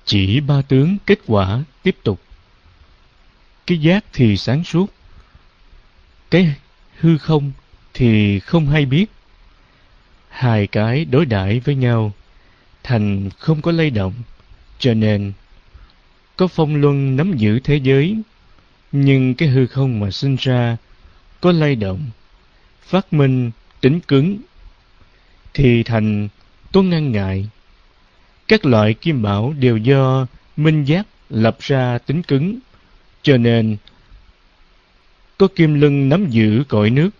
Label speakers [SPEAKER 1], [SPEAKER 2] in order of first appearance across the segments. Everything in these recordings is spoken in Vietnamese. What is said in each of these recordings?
[SPEAKER 1] Chỉ ba tướng kết quả tiếp tục. Cái giác thì sáng suốt, cái hư không thì không hay biết. Hai cái đối đãi với nhau, thành không có lay động, cho nên có phong luân nắm giữ thế giới, nhưng cái hư không mà sinh ra có lay động, phát minh tính cứng, thì thành có ngăn ngại. Các loại kim bảo đều do minh giác lập ra tính cứng, cho nên có kim lân nắm giữ cõi nước.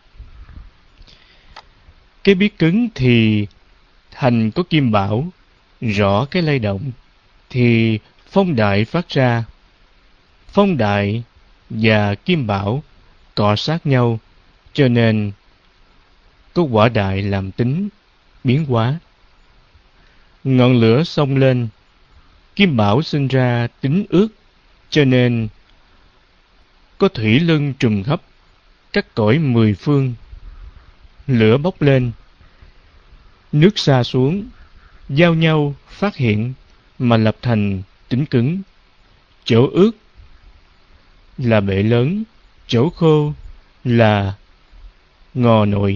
[SPEAKER 1] Cái biết cứng thì thành có kim bảo, rõ cái lay động, thì phong đại phát ra. Phong đại và kim bảo cọ sát nhau, cho nên có quả đại làm tính biến hóa. Ngọn lửa xông lên, kim bảo sinh ra tính ướt, cho nên có thủy lân trùm khắp các cõi mười phương. Lửa bốc lên, nước sa xuống, giao nhau phát hiện mà lập thành tính cứng. Chỗ ướt là bể lớn, chỗ khô là ngò nổi.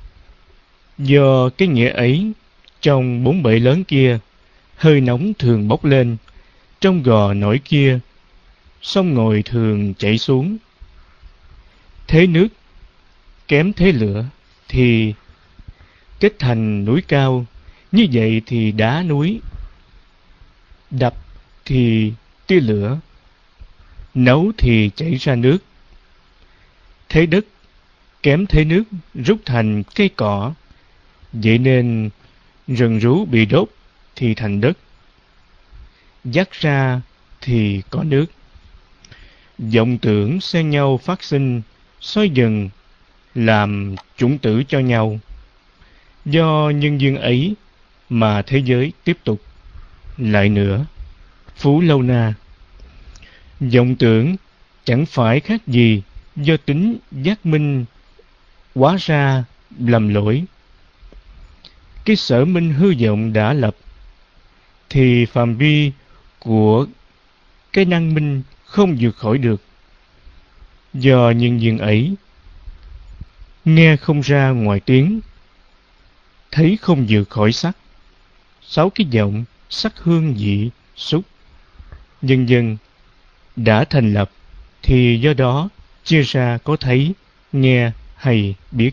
[SPEAKER 1] Do cái nghĩa ấy, trong bốn bể lớn kia, hơi nóng thường bốc lên, trong gò nổi kia, sông ngòi thường chảy xuống. Thế nước kém thế lửa thì kết thành núi cao, như vậy thì đá núi. Đập thì tia lửa, nấu thì chảy ra nước. Thế đất kém thế nước rút thành cây cỏ, vậy nên rừng rú bị đốt thì thành đất, dắt ra thì có nước. Vọng tưởng xen nhau phát sinh, soi dần làm chủng tử cho nhau. Do nhân duyên ấy mà thế giới tiếp tục. Lại nữa, Phú Lâu Na, vọng tưởng chẳng phải khác gì do tính giác minh hóa ra lầm lỗi. Cái sở minh hư vọng đã lập, thì phạm vi của cái năng minh không vượt khỏi được. Do nhân duyên ấy, nghe không ra ngoài tiếng, thấy không vượt khỏi sắc. Sáu cái vọng, sắc hương vị, xúc, dần dần đã thành lập, thì do đó chia ra có thấy, nghe hay biết.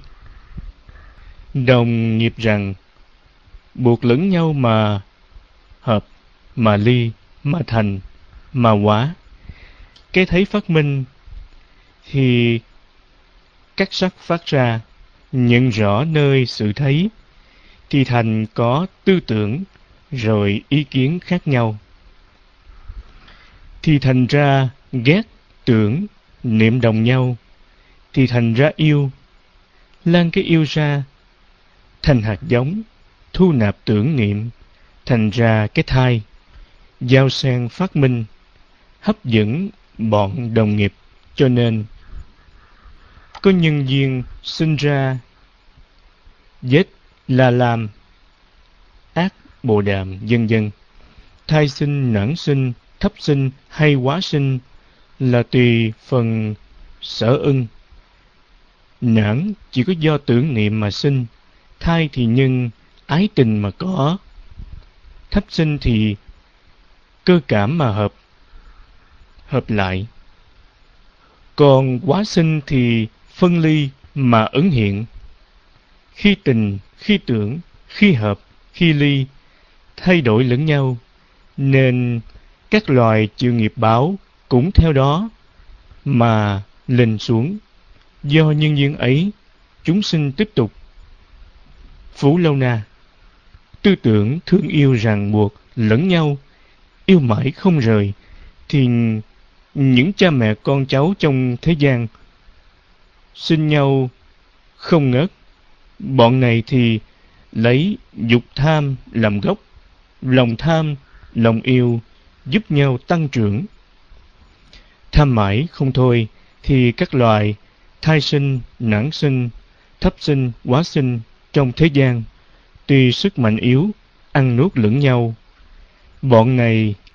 [SPEAKER 1] Đồng nghiệp rằng, buộc lẫn nhau mà hợp, mà ly, mà thành, mà hóa. Cái thấy phát minh thì các sắc phát ra, nhận rõ nơi sự thấy, thì thành có tư tưởng, rồi ý kiến khác nhau. Thì thành ra ghét, tưởng, niệm đồng nhau, thì thành ra yêu. Lan cái yêu ra, thành hạt giống, thu nạp tưởng niệm, thành ra cái thai, giao xen phát minh, hấp dẫn bọn đồng nghiệp, cho nên có nhân duyên sinh ra vết là làm, ác bồ đàm, vân vân. Thai sinh, nở sinh, thấp sinh hay quá sinh là tùy phần sở ưng. Nở chỉ có do tưởng niệm mà sinh, thai thì nhân ái tình mà có, thấp sinh thì cơ cảm mà hợp lại. Còn quá sinh thì phân ly mà ứng hiện. Khi tình, khi tưởng, khi hợp, khi ly, thay đổi lẫn nhau, nên các loài chịu nghiệp báo cũng theo đó mà lên xuống. Do nhân duyên ấy, chúng sinh tiếp tục. Phú Lâu Na, tư tưởng thương yêu ràng buộc lẫn nhau, yêu mãi không rời, thì những cha mẹ con cháu trong thế gian sinh nhau không ngớt. Bọn này thì lấy dục tham làm gốc, lòng tham, lòng yêu giúp nhau tăng trưởng. Tham mãi không thôi, thì các loài thai sinh, nở sinh, thấp sinh, quá sinh trong thế gian, tuy sức mạnh yếu, ăn nuốt lẫn nhau. Bọn này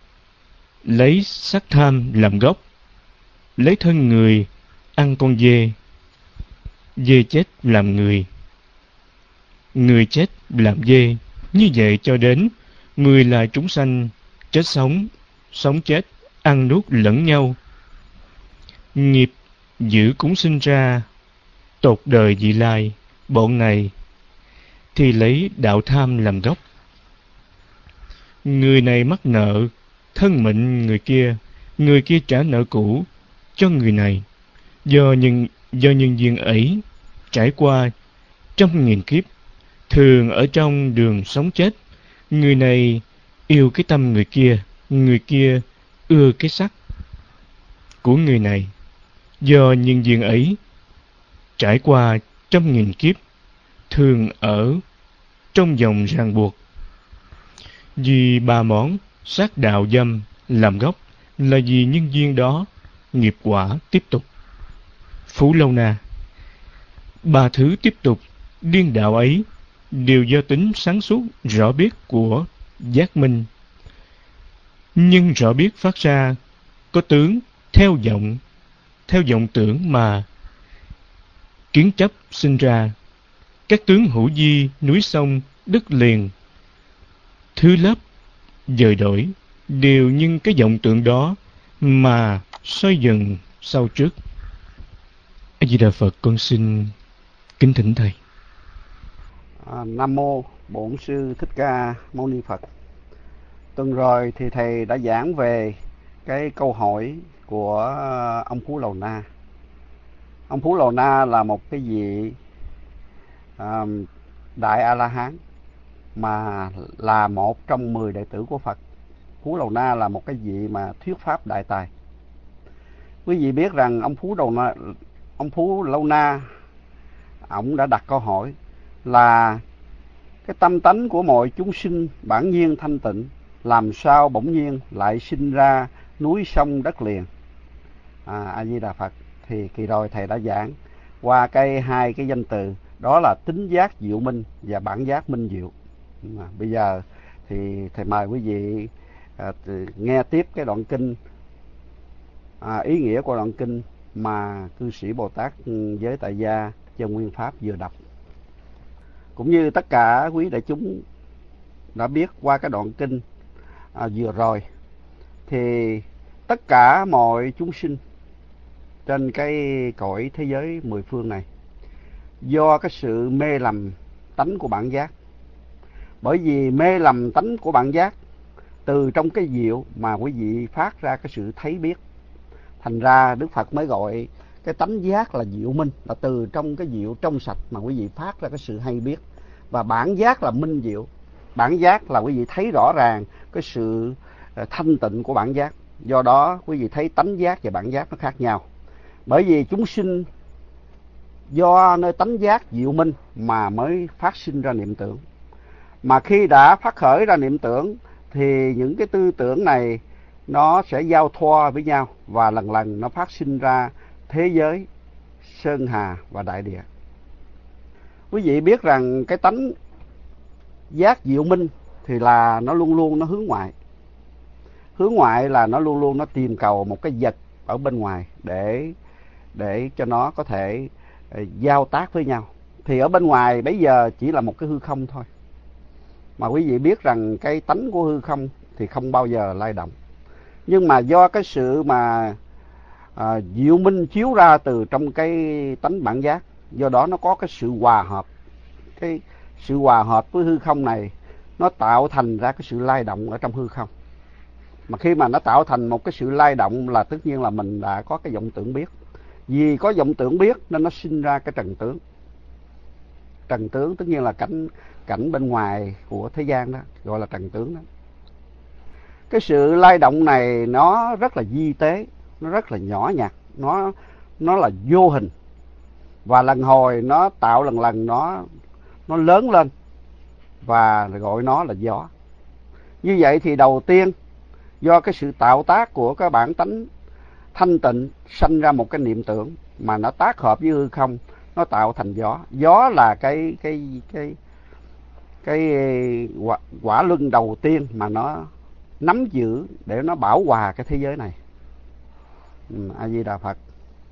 [SPEAKER 1] lấy sắc tham làm gốc, lấy thân người ăn con dê, dê chết làm người, người chết làm dê, như vậy cho đến 10 loài chúng sanh chết sống, sống chết, ăn nuốt lẫn nhau. Nghiệp dữ cũng sinh ra tột đời vị lai, bọn này thì lấy đạo tham làm gốc. Người này mắc nợ, thân mệnh người kia trả nợ cũ cho người này. Do nhân duyên ấy, trải qua trăm nghìn kiếp, thường ở trong đường sống chết, người này yêu cái tâm người kia ưa cái sắc của người này. Do nhân duyên ấy, trải qua trăm nghìn kiếp, thường ở trong vòng ràng buộc. Vì ba món sát đạo dâm làm gốc, là vì nhân duyên đó, nghiệp quả tiếp tục. Phú Lâu Na, ba thứ tiếp tục điên đạo ấy đều do tính sáng suốt rõ biết của giác minh. Nhưng rõ biết phát ra có tướng theo vọng tưởng mà kiến chấp sinh ra. Các tướng hữu vi, núi sông, đất liền, thứ lớp dời đổi, đều nhưng cái vọng tượng đó mà xoay dần sau trước. A Di Đà Phật, con xin kính thỉnh thầy.
[SPEAKER 2] Nam mô Bổn Sư Thích Ca Mâu Ni Phật. Tuần rồi thì thầy đã giảng về cái câu hỏi của ông Phú Lầu Na. Ông Phú Lầu Na là một cái vị Đại A-la-hán, mà là một trong 10 đệ tử của Phật. Phú Lầu Na là một cái vị mà thuyết pháp đại tài. Quý vị biết rằng ông Phú Lâu Na, ông đã đặt câu hỏi là cái tâm tánh của mọi chúng sinh bản nhiên thanh tịnh, làm sao bỗng nhiên lại sinh ra núi sông đất liền. A Di Đà Phật. Thì kỳ rồi thầy đã giảng qua hai cái danh từ, đó là tính giác diệu minh và bản giác minh diệu. Bây giờ thì thầy mời quý vị nghe tiếp cái đoạn kinh, ý nghĩa của đoạn kinh mà cư sĩ Bồ Tát Giới Tại Gia Chân Nguyên Pháp vừa đọc. Cũng như tất cả quý đại chúng đã biết qua cái đoạn kinh vừa rồi, thì tất cả mọi chúng sinh trên cái cõi thế giới mười phương này, do cái sự mê lầm tánh của bản giác. Bởi vì mê lầm tánh của bản giác, từ trong cái diệu mà quý vị phát ra cái sự thấy biết. Thành ra Đức Phật mới gọi cái tánh giác là diệu minh, là từ trong cái diệu trong sạch mà quý vị phát ra cái sự hay biết. Và bản giác là minh diệu. Bản giác là quý vị thấy rõ ràng cái sự thanh tịnh của bản giác. Do đó quý vị thấy tánh giác và bản giác nó khác nhau. Bởi vì chúng sinh do nơi tánh giác diệu minh mà mới phát sinh ra niệm tưởng. Mà khi đã phát khởi ra niệm tưởng thì những cái tư tưởng này nó sẽ giao thoa với nhau, và lần lần nó phát sinh ra thế giới sơn hà và đại địa. Quý vị biết rằng cái tánh giác diệu minh thì là nó luôn luôn nó hướng ngoại. Hướng ngoại là nó luôn luôn nó tìm cầu một cái vật ở bên ngoài để cho nó có thể giao tác với nhau. Thì ở bên ngoài bây giờ chỉ là một cái hư không thôi. Mà quý vị biết rằng cái tánh của hư không thì không bao giờ lay động. Nhưng mà do cái sự mà diệu minh chiếu ra từ trong cái tánh bản giác, do đó nó có cái sự hòa hợp. Cái sự hòa hợp với hư không này nó tạo thành ra cái sự lay động ở trong hư không. Mà khi mà nó tạo thành một cái sự lay động là tất nhiên là mình đã có cái vọng tưởng biết. Vì có vọng tưởng biết nên nó sinh ra cái trần tướng. Trần tướng tất nhiên là cảnh bên ngoài của thế gian đó, gọi là trần tướng đó. Cái sự lay động này nó rất là vi tế, nó rất là nhỏ nhặt, nó là vô hình. Và lần hồi nó tạo lần lần nó lớn lên, và gọi nó là gió. Như vậy thì đầu tiên do cái sự tạo tác của cái bản tánh thanh tịnh sanh ra một cái niệm tưởng mà nó tác hợp với hư không, nó tạo thành gió. Gió là cái quả luân đầu tiên mà nắm giữ để nó bảo hòa cái thế giới này. A Di Đà Phật.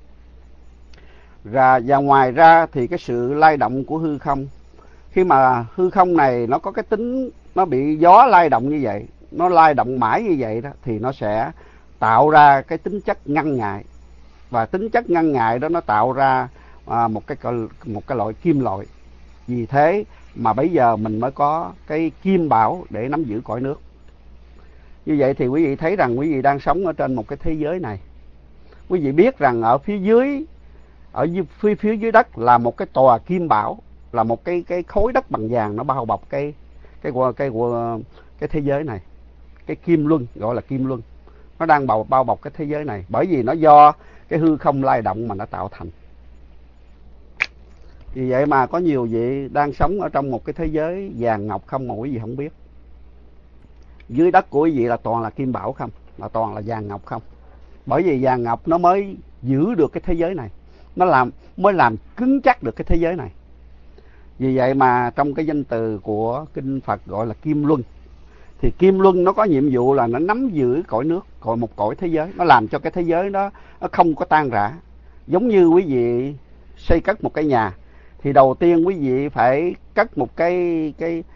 [SPEAKER 2] Và ngoài ra thì cái sự lay động của hư không, khi mà hư không này nó có cái tính nó bị gió lay động như vậy, nó lay động mãi như vậy đó, thì nó sẽ tạo ra cái tính chất ngăn ngại, và tính chất ngăn ngại đó nó tạo ra một cái loại kim loại. Vì thế mà bây giờ mình mới có cái kim bảo để nắm giữ cõi nước. Như vậy thì quý vị thấy rằng quý vị đang sống ở trên một cái thế giới này. Quý vị biết rằng ở phía dưới đất là một cái tòa kim bảo, là một cái khối đất bằng vàng, nó bao bọc cái thế giới này. Cái kim luân, gọi là kim luân, nó đang bao bọc cái thế giới này, bởi vì nó do cái hư không lay động mà nó tạo thành. Vì vậy mà có nhiều vị đang sống ở trong một cái thế giới vàng ngọc không mà quý vị không biết. Dưới đất của quý vị là toàn là kim bảo không, là toàn là vàng ngọc không. Bởi vì vàng ngọc nó mới giữ được cái thế giới này, nó mới làm cứng chắc được cái thế giới này. Vì vậy mà trong cái danh từ của kinh Phật gọi là kim luân, thì kim luân nó có nhiệm vụ là nó nắm giữ cõi nước, một cõi thế giới, nó làm cho cái thế giới đó nó không có tan rã. Giống như quý vị xây cất một cái nhà, thì đầu tiên quý vị phải cất một cái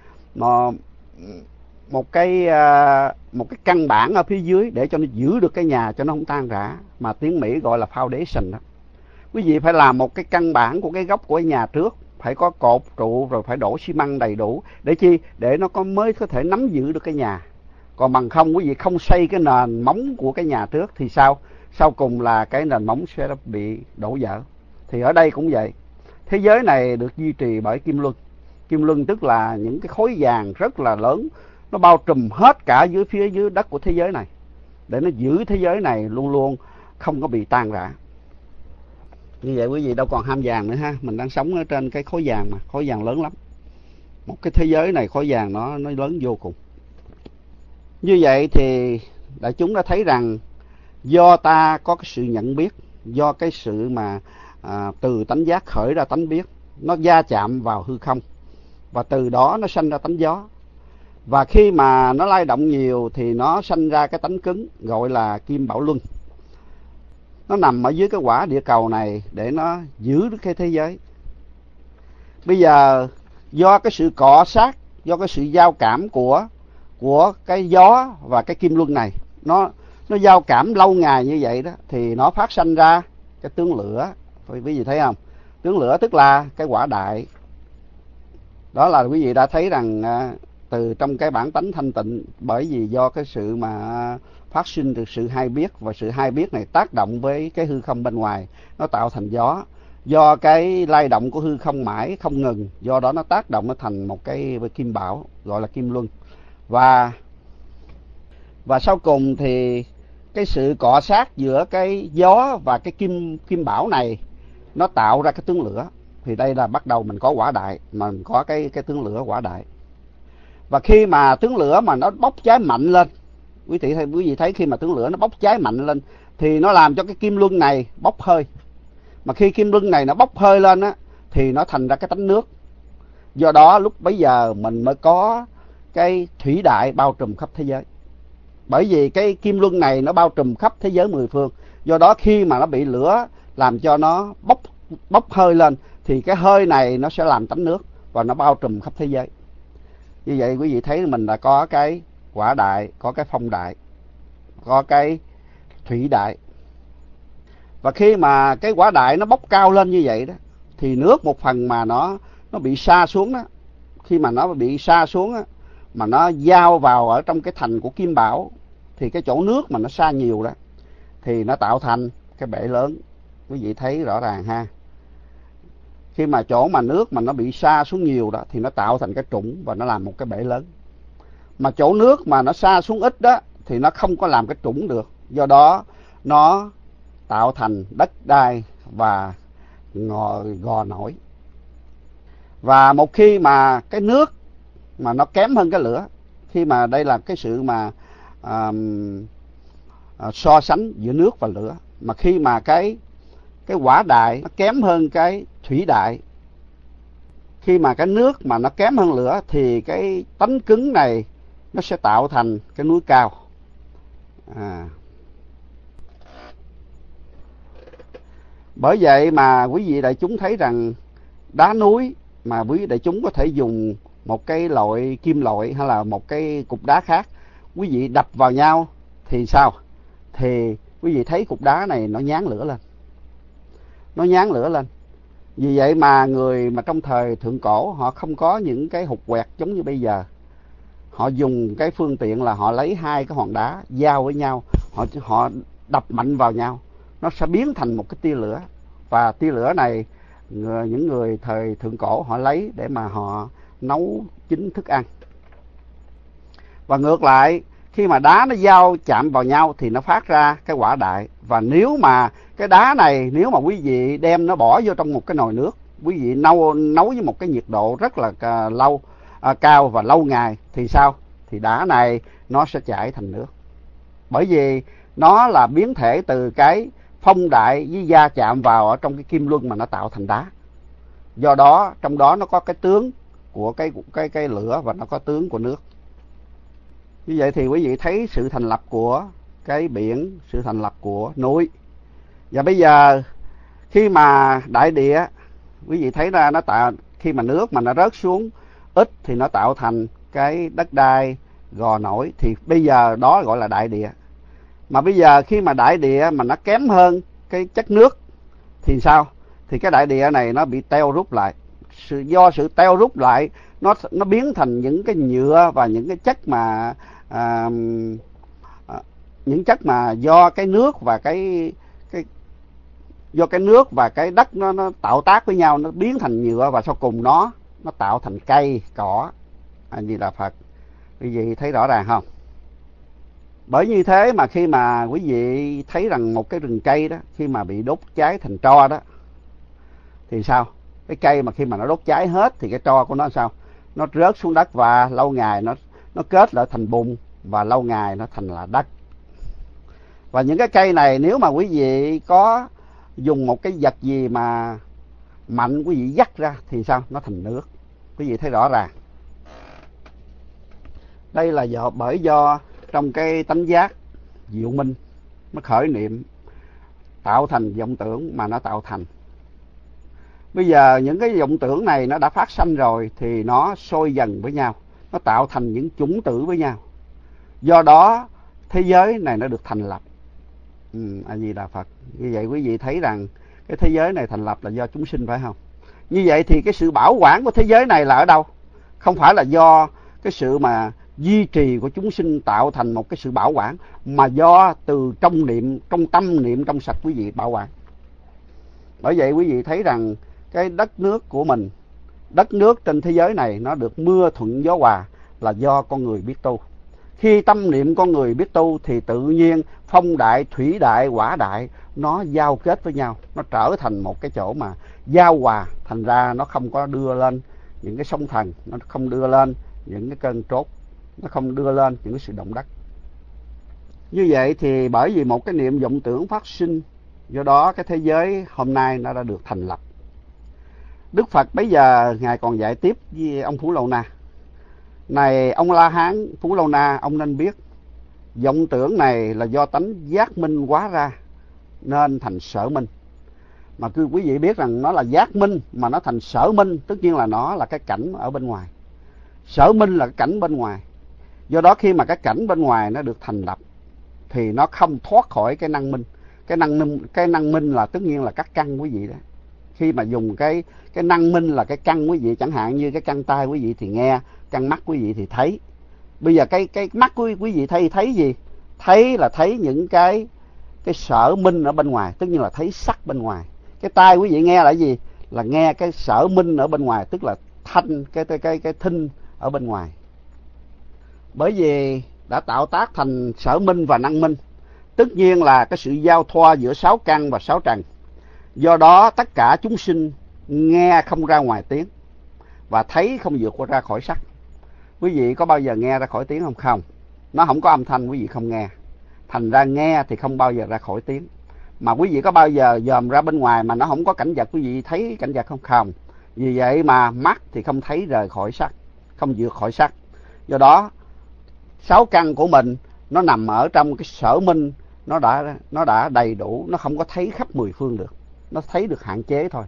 [SPEAKER 2] căn bản ở phía dưới để cho nó giữ được cái nhà cho nó không tan rã, mà tiếng Mỹ gọi là foundation đó. Quý vị phải làm một cái căn bản của cái gốc của cái nhà trước, phải có cột trụ, rồi phải đổ xi măng đầy đủ. Để chi? Để nó mới có thể nắm giữ được cái nhà. Còn bằng không quý vị không xây cái nền móng của cái nhà trước thì sao? Sau cùng là cái nền móng sẽ bị đổ vỡ. Thì ở đây cũng vậy. Thế giới này được duy trì bởi kim luân. Kim luân tức là những cái khối vàng rất là lớn, nó bao trùm hết cả phía dưới đất của thế giới này, để nó giữ thế giới này luôn luôn không có bị tan rã. Như vậy quý vị đâu còn ham vàng nữa ha. Mình đang sống ở trên cái khối vàng mà, khối vàng lớn lắm. Một cái thế giới này khối vàng nó lớn vô cùng. Như vậy thì đại chúng đã thấy rằng do ta có cái sự nhận biết, do cái sự mà từ tánh giác khởi ra tánh biết, nó va chạm vào hư không, và từ đó nó sanh ra tánh gió. Và khi mà nó lay động nhiều thì nó sanh ra cái tánh cứng gọi là kim bảo luân. Nó nằm ở dưới cái quả địa cầu này để nó giữ được cái thế giới. Bây giờ do cái sự cọ sát, do cái sự giao cảm của cái gió và cái kim luân này, nó giao cảm lâu ngày như vậy đó, thì nó phát sanh ra cái tướng lửa. Quý vị thấy không? Tướng lửa tức là cái quả đại. Đó là quý vị đã thấy rằng từ trong cái bản tánh thanh tịnh, bởi vì do cái sự mà phát sinh từ sự hay biết, và sự hay biết này tác động với cái hư không bên ngoài, nó tạo thành gió. Do cái lay động của hư không mãi không ngừng, do đó nó tác động nó thành một cái kim bảo gọi là kim luân. Và sau cùng thì cái sự cọ sát giữa cái gió và cái kim bảo này nó tạo ra cái tướng lửa. Thì đây là bắt đầu mình có quả đại, mà mình có cái tướng lửa quả đại. Và khi mà tướng lửa mà nó bốc cháy mạnh lên, quý vị thấy khi mà tướng lửa nó bốc cháy mạnh lên thì nó làm cho cái kim luân này bốc hơi. Mà khi kim luân này nó bốc hơi lên á, thì nó thành ra cái tánh nước. Do đó lúc bấy giờ mình mới có cái thủy đại bao trùm khắp thế giới. Bởi vì cái kim luân này nó bao trùm khắp thế giới mười phương. Do đó khi mà nó bị lửa làm cho nó bốc hơi lên, thì cái hơi này nó sẽ làm tánh nước và nó bao trùm khắp thế giới. Như vậy quý vị thấy mình đã có cái quả đại, có cái phong đại, có cái thủy đại. Và khi mà cái quả đại nó bốc cao lên như vậy đó, thì nước một phần mà nó bị sa xuống đó, khi mà nó bị sa xuống đó, mà nó giao vào ở trong cái thành của kim bảo, thì cái chỗ nước mà nó sa nhiều đó, thì nó tạo thành cái bể lớn. Quý vị thấy rõ ràng ha. Khi mà chỗ mà nước mà nó bị sa xuống nhiều đó, thì nó tạo thành cái trũng và nó làm một cái bể lớn. Mà chỗ nước mà nó sa xuống ít đó, thì nó không có làm cái trũng được. Do đó nó tạo thành đất đai và gò nổi. Và một khi mà cái nước mà nó kém hơn cái lửa, khi mà đây là cái sự mà so sánh giữa nước và lửa, mà khi mà cái quả đại nó kém hơn cái thủy đại, khi mà cái nước mà nó kém hơn lửa, thì cái tánh cứng này nó sẽ tạo thành cái núi cao. Bởi vậy mà quý vị đại chúng thấy rằng đá núi mà quý vị đại chúng có thể dùng một cái loại kim loại hay là một cái cục đá khác, quý vị đập vào nhau thì sao? Thì quý vị thấy cục đá này nó nhán lửa lên. Nó nhán lửa lên. Vì vậy mà người mà trong thời thượng cổ họ không có những cái hục quẹt giống như bây giờ. Họ dùng cái phương tiện là họ lấy hai cái hòn đá giao với nhau, họ đập mạnh vào nhau, nó sẽ biến thành một cái tia lửa. Và tia lửa này những người thời thượng cổ họ lấy để mà họ nấu chín thức ăn. Và ngược lại, khi mà đá nó giao chạm vào nhau thì nó phát ra cái hỏa đại. Và nếu mà cái đá này, nếu mà quý vị đem nó bỏ vô trong một cái nồi nước, quý vị nấu với một cái nhiệt độ rất là cao và lâu ngày thì sao? Thì đá này nó sẽ chảy thành nước. Bởi vì nó là biến thể từ cái phong đại với va chạm vào ở trong cái kim luân mà nó tạo thành đá. Do đó trong đó nó có cái tướng của cái lửa và nó có tướng của nước. Như vậy thì quý vị thấy sự thành lập của cái biển, sự thành lập của núi. Và bây giờ khi mà đại địa, quý vị thấy ra nó tạo, khi mà nước mà nó rớt xuống ít thì nó tạo thành cái đất đai gò nổi, thì bây giờ đó gọi là đại địa. Mà bây giờ khi mà đại địa mà nó kém hơn cái chất nước thì sao? Thì cái đại địa này nó bị teo rút lại. Do sự teo rút lại, nó biến thành những cái nhựa và những cái chất mà những chất mà do cái nước và do cái nước và cái đất nó tạo tác với nhau, nó biến thành nhựa và sau cùng nó tạo thành cây, cỏ. Như là Phật. Quý vị thấy rõ ràng không? Bởi như thế mà khi mà quý vị thấy rằng một cái rừng cây đó, khi mà bị đốt cháy thành tro đó, thì sao? Cái cây mà khi mà nó đốt cháy hết thì cái tro của nó sao? Nó rớt xuống đất và lâu ngày nó kết lại thành bùn và lâu ngày nó thành là đất. Và những cái cây này nếu mà quý vị có dùng một cái vật gì mà mạnh quý vị dắt ra thì sao? Nó thành nước. Quý vị thấy rõ ràng. Đây là bởi do trong cái tánh giác diệu minh nó khởi niệm tạo thành vọng tưởng mà nó tạo thành. Bây giờ những cái vọng tưởng này nó đã phát sanh rồi thì nó sôi dần với nhau, nó tạo thành những chủng tử với nhau. Do đó thế giới này nó được thành lập. A Di Đà Phật. Như vậy quý vị thấy rằng cái thế giới này thành lập là do chúng sinh, phải không? Như vậy thì cái sự bảo quản của thế giới này là ở đâu? Không phải là do cái sự mà duy trì của chúng sinh tạo thành một cái sự bảo quản, mà do từ trong niệm, trong tâm niệm trong sạch quý vị bảo quản. Bởi vậy quý vị thấy rằng cái đất nước của mình, đất nước trên thế giới này nó được mưa thuận gió hòa là do con người biết tu. Khi tâm niệm con người biết tu thì tự nhiên phong đại, thủy đại, hỏa đại nó giao kết với nhau, nó trở thành một cái chỗ mà giao hòa, thành ra nó không có đưa lên những cái sóng thần, nó không đưa lên những cái cơn trốt, nó không đưa lên những cái sự động đất. Như vậy thì bởi vì một cái niệm vọng tưởng phát sinh, do đó cái thế giới hôm nay nó đã được thành lập. Đức Phật bây giờ Ngài còn dạy tiếp với ông Phú Lâu Na. Này ông La Hán Phú Lâu Na, ông nên biết vọng tưởng này là do tánh giác minh hóa ra nên thành sở minh. Mà cứ quý vị biết rằng nó là giác minh mà nó thành sở minh, tất nhiên là nó là cái cảnh ở bên ngoài. Sở minh là cái cảnh bên ngoài. Do đó khi mà cái cảnh bên ngoài nó được thành lập thì nó không thoát khỏi cái năng minh. Cái năng minh là tất nhiên là các căn quý vị đó. Khi mà dùng cái năng minh là cái căn quý vị, chẳng hạn như cái căn tai quý vị thì nghe, căn mắt quý vị thì thấy. Bây giờ cái mắt quý vị thấy gì? Thấy là thấy những cái sở minh ở bên ngoài, tất nhiên là thấy sắc bên ngoài. Cái tai quý vị nghe là gì? Là nghe cái sở minh ở bên ngoài, tức là thanh, cái thinh ở bên ngoài. Bởi vì đã tạo tác thành sở minh và năng minh, tất nhiên là cái sự giao thoa giữa sáu căn và sáu trần. Do đó tất cả chúng sinh nghe không ra ngoài tiếng và thấy không vượt qua ra khỏi sắc. Quý vị có bao giờ nghe ra khỏi tiếng không? Không. Nó không có âm thanh quý vị không nghe. Thành ra nghe thì không bao giờ ra khỏi tiếng. Mà quý vị có bao giờ dòm ra bên ngoài mà nó không có cảnh vật quý vị thấy cảnh vật không? Không. Vì vậy mà mắt thì không thấy rời khỏi sắc, không vượt khỏi sắc. Do đó sáu căn của mình nó nằm ở trong cái sở minh, nó đã đầy đủ, nó không có thấy khắp mười phương được, nó thấy được hạn chế thôi.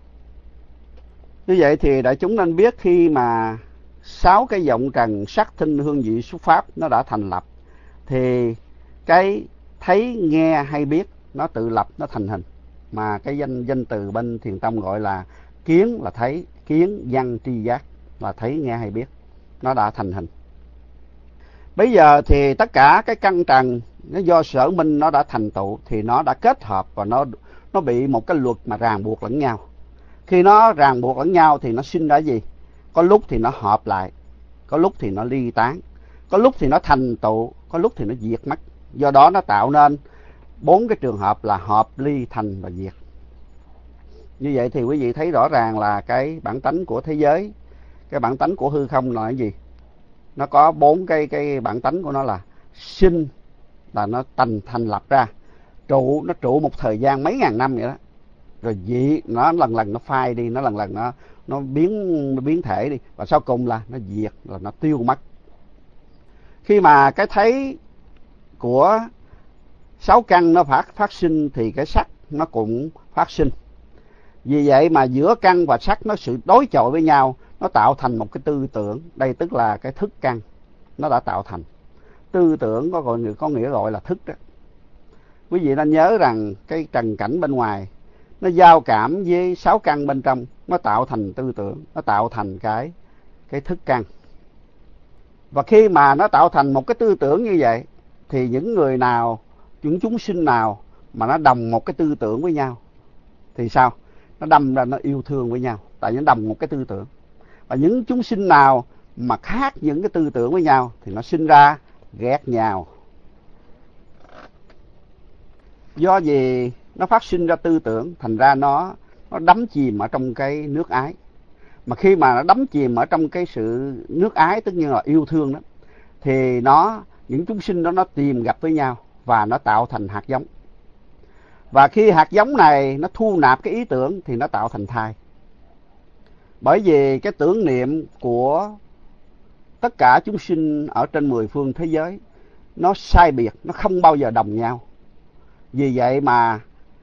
[SPEAKER 2] Như vậy thì đại chúng nên biết, khi mà sáu cái vọng trần sắc thinh hương vị xúc pháp nó đã thành lập, thì cái thấy nghe hay biết nó tự lập, nó thành hình. Mà cái danh từ bên Thiền tông gọi là kiến là thấy, kiến văn tri giác là thấy nghe hay biết, nó đã thành hình. Bây giờ thì tất cả cái căn trần nó do sở minh nó đã thành tựu, thì nó đã kết hợp và nó bị một cái luật mà ràng buộc lẫn nhau. Khi nó ràng buộc lẫn nhau thì nó sinh ra gì? Có lúc thì nó hợp lại, có lúc thì nó ly tán, có lúc thì nó thành tựu, có lúc thì nó diệt mất. Do đó nó tạo nên bốn cái trường hợp là hợp, ly, thành và diệt. Như vậy thì quý vị thấy rõ ràng là cái bản tánh của thế giới, cái bản tánh của hư không là cái gì? Nó có bốn cái bản tánh của nó là sinh, là nó thành lập ra, trụ, nó trụ một thời gian mấy ngàn năm vậy đó, rồi dị, nó lần lần nó phai đi, nó lần lần nó biến thể đi, và sau cùng là nó diệt, là nó tiêu mất. Khi mà cái thấy của sáu căn nó phát sinh thì cái sắc nó cũng phát sinh. Vì vậy mà giữa căn và sắc nó sự đối chọi với nhau, nó tạo thành một cái tư tưởng. Đây tức là cái thức căn nó đã tạo thành. Tư tưởng có nghĩa gọi là thức đó. Quý vị nên nhớ rằng cái trần cảnh bên ngoài nó giao cảm với sáu căn bên trong, nó tạo thành tư tưởng, nó tạo thành cái thức căn. Và khi mà nó tạo thành một cái tư tưởng như vậy, thì những chúng sinh nào mà nó đồng một cái tư tưởng với nhau thì sao? Nó đâm ra nó yêu thương với nhau, tại nó đồng một cái tư tưởng. Và những chúng sinh nào mà khác những cái tư tưởng với nhau thì nó sinh ra ghét nhau. Do gì nó phát sinh ra tư tưởng, thành ra nó đắm chìm ở trong cái nước ái. Mà khi mà nó đắm chìm ở trong cái sự nước ái, tức như là yêu thương đó, thì những chúng sinh đó nó tìm gặp với nhau và nó tạo thành hạt giống. Và khi hạt giống này nó thu nạp cái ý tưởng thì nó tạo thành thai. Bởi vì cái tưởng niệm của tất cả chúng sinh ở trên mười phương thế giới nó sai biệt, nó không bao giờ đồng nhau. Vì vậy mà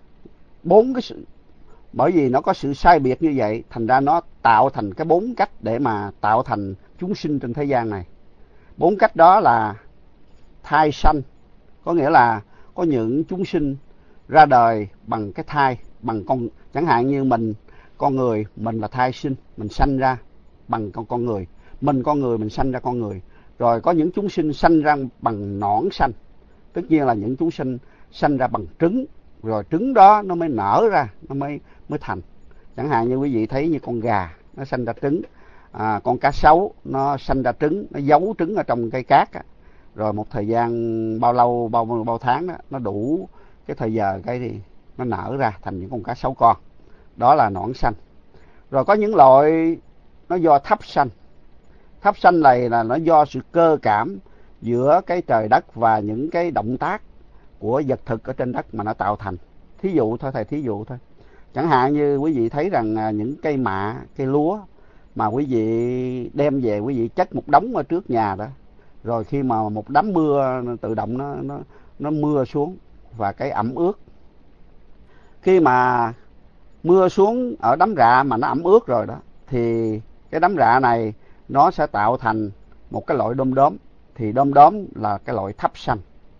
[SPEAKER 2] bởi vì nó có sự sai biệt như vậy, thành ra nó tạo thành cái bốn cách để mà tạo thành chúng sinh trên thế gian này. Bốn cách đó là thai sanh, có nghĩa là có những chúng sinh ra đời bằng cái thai, chẳng hạn như con người, mình là thai sinh, mình sanh ra bằng con người, mình sanh ra con người. Rồi có những chúng sinh sanh ra bằng nõn sanh, tất nhiên là những chúng sinh sanh ra bằng trứng, rồi trứng đó nó mới nở ra, nó mới thành. Chẳng hạn như quý vị thấy như con gà nó sanh ra trứng, con cá sấu nó sanh ra trứng, nó giấu trứng ở trong cây cát, rồi một thời gian bao lâu, bao tháng đó, nó đủ cái thời giờ thì nó nở ra thành những con cá sấu con. Đó là nõn sanh. Rồi có những loại nó do thấp sanh. Thấp sanh này là nó do sự cơ cảm giữa cái trời đất và những cái động tác của vật thực ở trên đất mà nó tạo thành. Thí dụ thôi thầy, thí dụ thôi. Chẳng hạn như quý vị thấy rằng những cây mạ, cây lúa mà quý vị đem về, quý vị chất một đống ở trước nhà đó, rồi khi mà một đám mưa tự động nó mưa xuống và cái ẩm ướt. Khi mà mưa xuống ở đám rạ mà nó ẩm ướt rồi đó, thì cái đám rạ này nó sẽ tạo thành một cái loại đom đóm. Thì đom đóm là cái loại thấp sanh.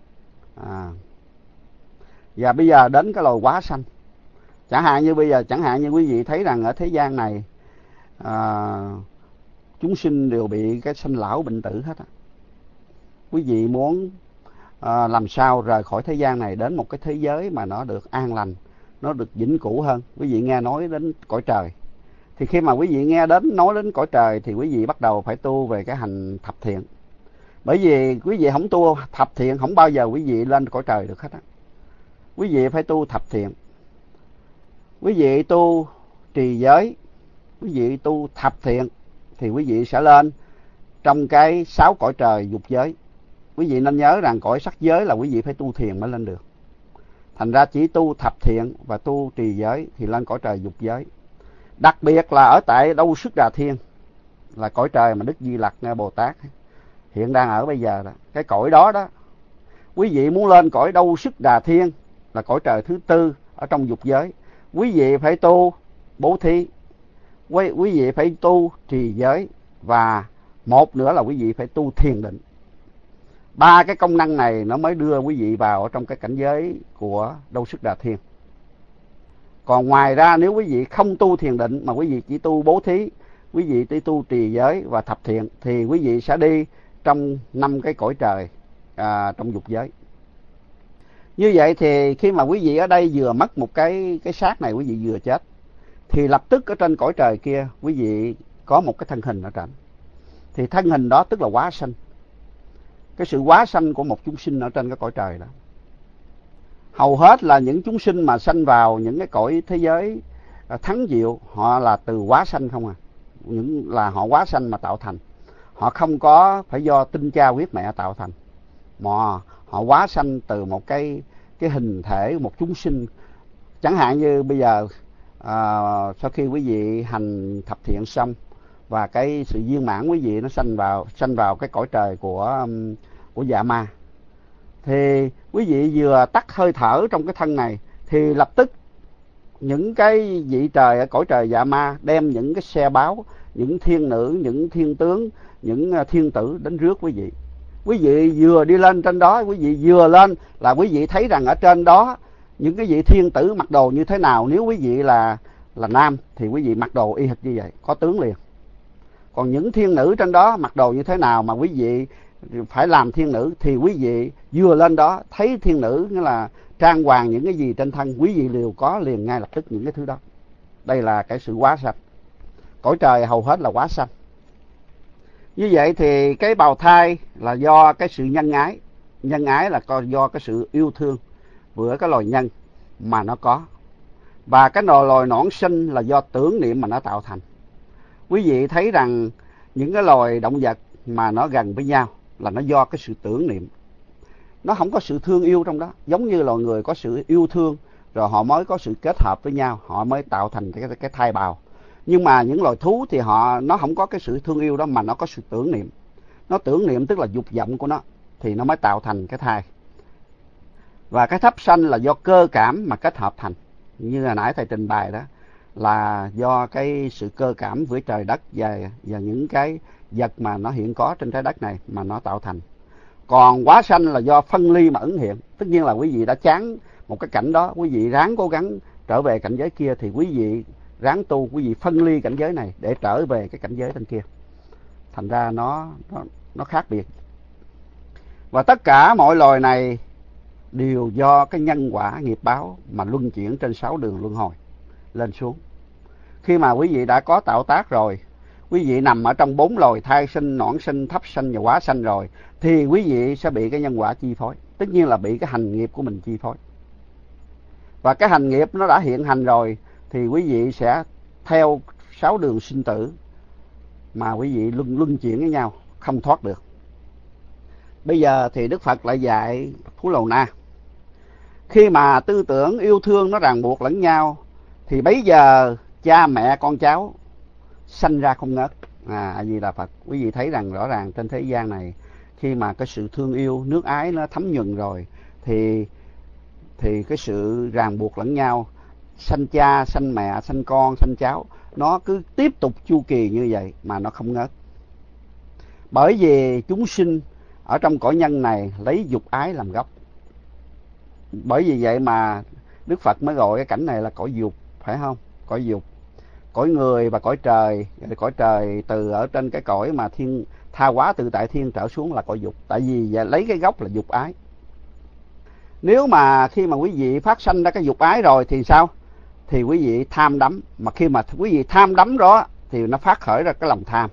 [SPEAKER 2] Và bây giờ đến cái loại quá sanh. Chẳng hạn như quý vị thấy rằng ở thế gian này chúng sinh đều bị cái sanh lão bệnh tử hết á. Quý vị muốn làm sao rời khỏi thế gian này đến một cái thế giới mà nó được an lành, nó được vĩnh cửu hơn. Quý vị nghe nói đến cõi trời, thì khi mà quý vị nghe nói đến cõi trời thì quý vị bắt đầu phải tu về cái hành thập thiện. Bởi vì quý vị không tu thập thiện, không bao giờ quý vị lên cõi trời được hết á. Quý vị phải tu thập thiện. Quý vị tu trì giới, quý vị tu thập thiện thì quý vị sẽ lên trong cái 6 cõi trời dục giới. Quý vị nên nhớ rằng cõi sắc giới là quý vị phải tu thiền mới lên được. Thành ra chỉ tu thập thiện và tu trì giới thì lên cõi trời dục giới. Đặc biệt là ở tại Đâu Sức Đà Thiên, là cõi trời mà Đức Di Lặc Bồ Tát hiện đang ở bây giờ đó, cái cõi đó đó, quý vị muốn lên cõi Đâu Sức Đà Thiên là cõi trời thứ tư ở trong dục giới, quý vị phải tu bố thí, quý vị phải tu trì giới, và một nữa là quý vị phải tu thiền định. Ba cái công năng này nó mới đưa quý vị vào trong cái cảnh giới của Đâu Sức Đà Thiên. Còn ngoài ra nếu quý vị không tu thiền định mà quý vị chỉ tu bố thí, quý vị chỉ tu trì giới và thập thiện, thì quý vị sẽ đi trong 5 cái cõi trời trong dục giới. Như vậy thì khi mà quý vị ở đây vừa mất một cái xác này, quý vị vừa chết, thì lập tức ở trên cõi trời kia quý vị có một cái thân hình ở trên. Thì thân hình đó tức là hóa sanh, cái sự hóa sanh của một chúng sinh ở trên cái cõi trời đó. Hầu hết là những chúng sinh mà sanh vào những cái cõi thế giới thắng diệu, họ là từ hóa sanh không à, những là họ hóa sanh mà tạo thành, họ không có phải do tinh cha huyết mẹ tạo thành, mà họ hóa sanh từ một cái hình thể một chúng sinh. Chẳng hạn như bây giờ sau khi quý vị hành thập thiện xong và cái sự viên mãn quý vị nó sanh vào cái cõi trời của dạ ma, thì quý vị vừa tắt hơi thở trong cái thân này thì lập tức những cái vị trời ở cõi trời dạ ma đem những cái xe báo, những thiên nữ, những thiên tướng, những thiên tử đến rước quý vị. Quý vị vừa đi lên trên đó, quý vị vừa lên là quý vị thấy rằng ở trên đó những cái vị thiên tử mặc đồ như thế nào. Nếu quý vị là nam thì quý vị mặc đồ y hệt như vậy, có tướng liền. Còn những thiên nữ trên đó mặc đồ như thế nào mà quý vị phải làm thiên nữ, thì quý vị vừa lên đó thấy thiên nữ nghĩa là trang hoàng những cái gì trên thân, quý vị đều có liền ngay lập tức những cái thứ đó. Đây là cái sự hóa sanh. Cõi trời hầu hết là hóa sanh. Như vậy thì cái bào thai là do cái sự nhân ái. Nhân ái là do cái sự yêu thương của cái loài nhân mà nó có. Và cái loài noãn sinh là do tưởng niệm mà nó tạo thành. Quý vị thấy rằng những cái loài động vật mà nó gần với nhau là nó do cái sự tưởng niệm. Nó không có sự thương yêu trong đó. Giống như loài người có sự yêu thương, rồi họ mới có sự kết hợp với nhau, họ mới tạo thành cái thai bào. Nhưng mà những loài thú thì nó không có cái sự thương yêu đó, mà nó có sự tưởng niệm. Nó tưởng niệm tức là dục vọng của nó, thì nó mới tạo thành cái thai. Và cái thấp sanh là do cơ cảm mà kết hợp thành. Như hồi nãy thầy trình bày đó, là do cái sự cơ cảm với trời đất và những cái vật mà nó hiện có trên trái đất này mà nó tạo thành. Còn hóa sanh là do phân ly mà ứng hiện. Tất nhiên là quý vị đã chán một cái cảnh đó, quý vị ráng cố gắng trở về cảnh giới kia, thì quý vị ráng tu, quý vị phân ly cảnh giới này để trở về cái cảnh giới bên kia. Thành ra nó khác biệt. Và tất cả mọi loài này đều do cái nhân quả nghiệp báo mà luân chuyển trên 6 đường luân hồi lên xuống. Khi mà quý vị đã có tạo tác rồi, quý vị nằm ở trong 4 loài thai sinh, noãn sinh, thấp sinh và hóa sanh rồi, thì quý vị sẽ bị cái nhân quả chi phối. Tất nhiên là bị cái hành nghiệp của mình chi phối. Và cái hành nghiệp nó đã hiện hành rồi thì quý vị sẽ theo 6 đường sinh tử mà quý vị luân chuyển với nhau, không thoát được. Bây giờ thì Đức Phật lại dạy Phú Lầu Na. Khi mà tư tưởng yêu thương nó ràng buộc lẫn nhau, thì bấy giờ cha mẹ con cháu sanh ra không ngớt. A Di Đà Phật. Quý vị thấy rằng rõ ràng trên thế gian này, khi mà cái sự thương yêu, nước ái nó thấm nhuần rồi, thì cái sự ràng buộc lẫn nhau, sanh cha, sanh mẹ, sanh con, sanh cháu, nó cứ tiếp tục chu kỳ như vậy mà nó không ngớt. Bởi vì chúng sinh ở trong cõi nhân này lấy dục ái làm gốc. Bởi vì vậy mà Đức Phật mới gọi cái cảnh này là cõi dục, phải không? Cõi dục. Cõi người và cõi trời. Cõi trời từ ở trên cái cõi mà thiên tha hóa tự tại thiên trở xuống là cõi dục. Tại vì lấy cái gốc là dục ái. Nếu mà khi mà quý vị phát sanh ra cái dục ái rồi thì sao? Thì quý vị tham đắm. Mà khi mà quý vị tham đắm đó thì nó phát khởi ra cái lòng tham.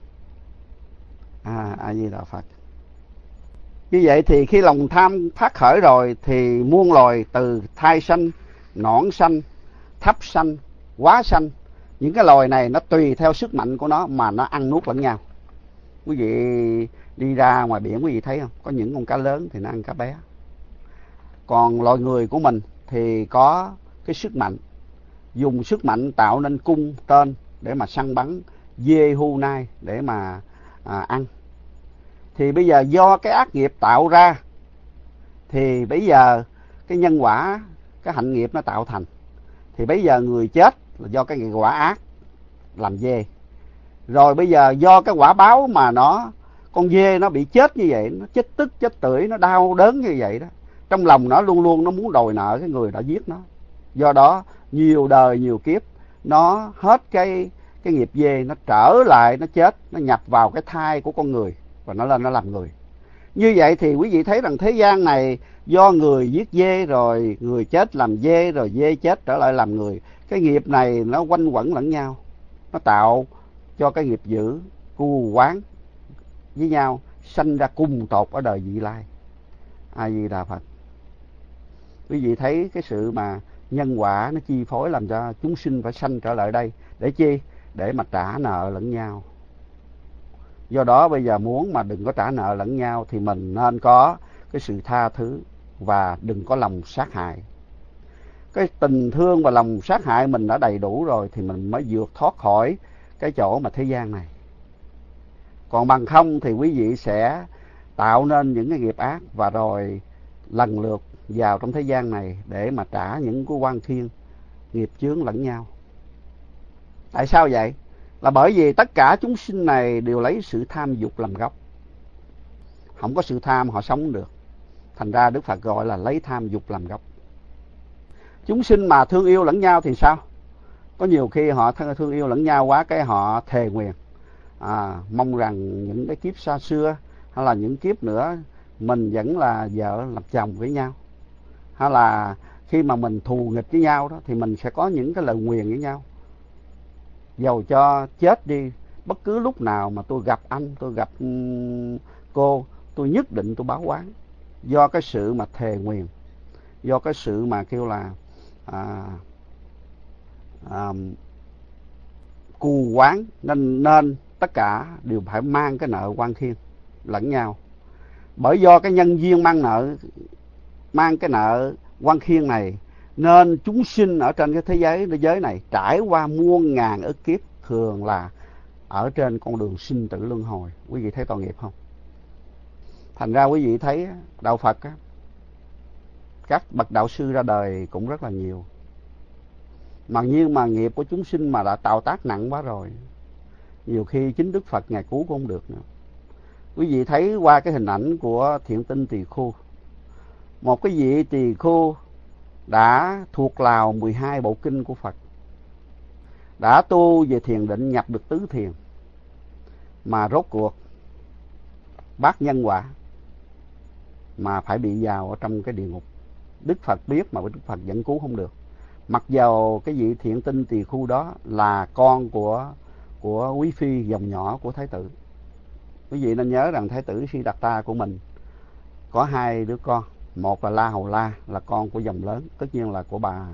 [SPEAKER 2] A Di Đà Phật. Như vậy thì khi lòng tham phát khởi rồi thì muôn loài từ thai sanh, noãn sanh, thấp sanh, hóa sanh, những cái loài này nó tùy theo sức mạnh của nó mà nó ăn nuốt lẫn nhau. Quý vị đi ra ngoài biển quý vị thấy không? Có những con cá lớn thì nó ăn cá bé. Còn loài người của mình thì có cái sức mạnh, dùng sức mạnh tạo nên cung tên để mà săn bắn dê hưu nai để mà ăn. Thì bây giờ do cái ác nghiệp tạo ra, thì bây giờ cái nhân quả, cái hạnh nghiệp nó tạo thành. Thì bây giờ người chết là do cái quả ác làm dê. Rồi bây giờ do cái quả báo mà con dê nó bị chết như vậy, nó chết tức chết tưởi, nó đau đớn như vậy đó, trong lòng nó luôn luôn nó muốn đòi nợ cái người đã giết nó. Do đó nhiều đời nhiều kiếp nó hết cái nghiệp dê, nó trở lại, nó chết, nó nhập vào cái thai của con người và nó lên nó làm người. Như vậy thì quý vị thấy rằng thế gian này do người giết dê, rồi người chết làm dê, rồi dê chết trở lại làm người. Cái nghiệp này nó quanh quẩn lẫn nhau, nó tạo cho cái nghiệp dữ cù quán với nhau, sanh ra cùng tột ở đời vị lai. A Di Đà Phật. Quý vị thấy cái sự mà nhân quả nó chi phối làm cho chúng sinh phải sanh trở lại đây để chi? Để mà trả nợ lẫn nhau. Do đó bây giờ muốn mà đừng có trả nợ lẫn nhau thì mình nên có cái sự tha thứ và đừng có lòng sát hại. Cái tình thương và lòng sát hại mình đã đầy đủ rồi thì mình mới vượt thoát khỏi cái chỗ mà thế gian này. Còn bằng không thì quý vị sẽ tạo nên những cái nghiệp ác và rồi lần lượt vào trong thế gian này để mà trả những cái oan khiên nghiệp chướng lẫn nhau. Tại sao vậy? Là bởi vì tất cả chúng sinh này đều lấy sự tham dục làm gốc. Không có sự tham họ sống được. Thành ra Đức Phật gọi là lấy tham dục làm gốc. Chúng sinh mà thương yêu lẫn nhau thì sao? Có nhiều khi họ thương yêu lẫn nhau quá, cái họ thề nguyền, mong rằng những cái kiếp xa xưa hay là những kiếp nữa mình vẫn là vợ làm chồng với nhau, hay là khi mà mình thù nghịch với nhau đó thì mình sẽ có những cái lời nguyền với nhau. Dầu cho chết đi, bất cứ lúc nào mà tôi gặp anh, tôi gặp cô, tôi nhất định tôi báo oán. Do cái sự mà thề nguyền, do cái sự mà kêu là cù quán, nên tất cả đều phải mang cái nợ oan khiên lẫn nhau. Bởi do cái nhân duyên mang cái nợ oan khiên này, nên chúng sinh ở trên cái thế giới này trải qua muôn ngàn ức kiếp, thường là ở trên con đường sinh tử luân hồi. Quý vị thấy tội nghiệp không? Thành ra quý vị thấy đạo Phật á, các bậc đạo sư ra đời cũng rất là nhiều. Nhưng mà nghiệp của chúng sinh mà đã tạo tác nặng quá rồi, nhiều khi chính Đức Phật Ngài cứu cũng không được nữa. Quý vị thấy qua cái hình ảnh của Thiện Tinh Tỳ Khưu, một cái vị tỳ khưu đã thuộc lào 12 bộ kinh của Phật, đã tu về thiền định nhập được tứ thiền, mà rốt cuộc bác nhân quả mà phải bị vào ở trong cái địa ngục. Đức Phật biết mà Đức Phật vẫn cứu không được. Mặc dầu cái vị Thiện Tinh Tỳ Khưu đó là con của quý phi dòng nhỏ của Thái tử. Quý vị nên nhớ rằng Thái tử Siddhartha của mình có hai đứa con. Một là La Hầu La, là con của dòng lớn, tất nhiên là của bà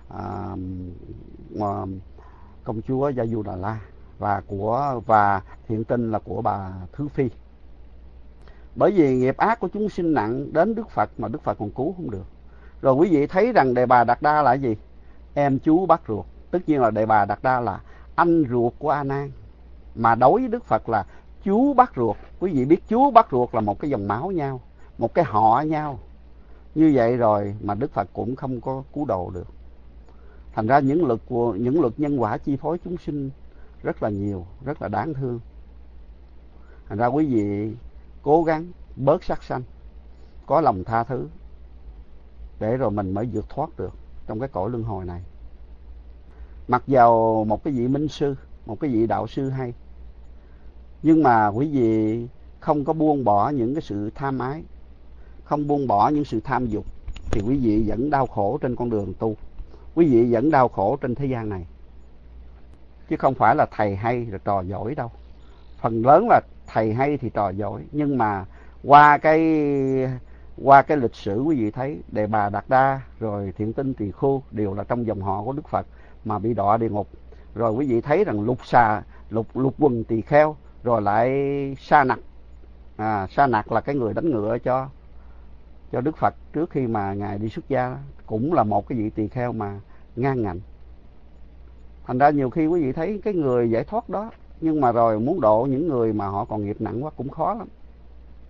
[SPEAKER 2] công chúa Gia Du Đà La, và Thiện Tinh là của bà Thứ Phi. Bởi vì nghiệp ác của chúng sinh nặng đến Đức Phật mà Đức Phật còn cứu không được. Rồi quý vị thấy rằng Đề Bà Đạt Đa là gì? Em chú bác ruột. Tất nhiên là Đề Bà Đạt Đa là anh ruột của A Nan, mà đối với Đức Phật là chú bác ruột. Quý vị biết chú bác ruột là một cái dòng máu nhau, một cái họ nhau. Như vậy rồi mà Đức Phật cũng không có cứu độ được. Thành ra những luật nhân quả chi phối chúng sinh rất là nhiều, rất là đáng thương. Thành ra quý vị cố gắng bớt sát sanh, có lòng tha thứ, để rồi mình mới vượt thoát được trong cái cõi luân hồi này. Mặc dầu một cái vị minh sư, một cái vị đạo sư hay, nhưng mà quý vị không có buông bỏ những cái sự tham ái, không buông bỏ những sự tham dục, thì quý vị vẫn đau khổ trên con đường tu. Quý vị vẫn đau khổ trên thế gian này. Chứ không phải là thầy hay rồi trò giỏi đâu. Phần lớn là thầy hay thì trò giỏi. Nhưng mà qua cái lịch sử quý vị thấy Đề Bà Đạt Đa rồi Thiện Tinh Tỳ Khưu đều là trong dòng họ của Đức Phật mà bị đọa địa ngục. Rồi quý vị thấy rằng Lục Quần Tỳ Kheo, rồi lại Sa Nặc. Sa Nặc là cái người đánh ngựa cho Đức Phật trước khi mà Ngài đi xuất gia, cũng là một cái vị tỳ kheo mà ngang ngạnh. Thành ra nhiều khi quý vị thấy cái người giải thoát đó, nhưng mà rồi muốn độ những người mà họ còn nghiệp nặng quá cũng khó lắm.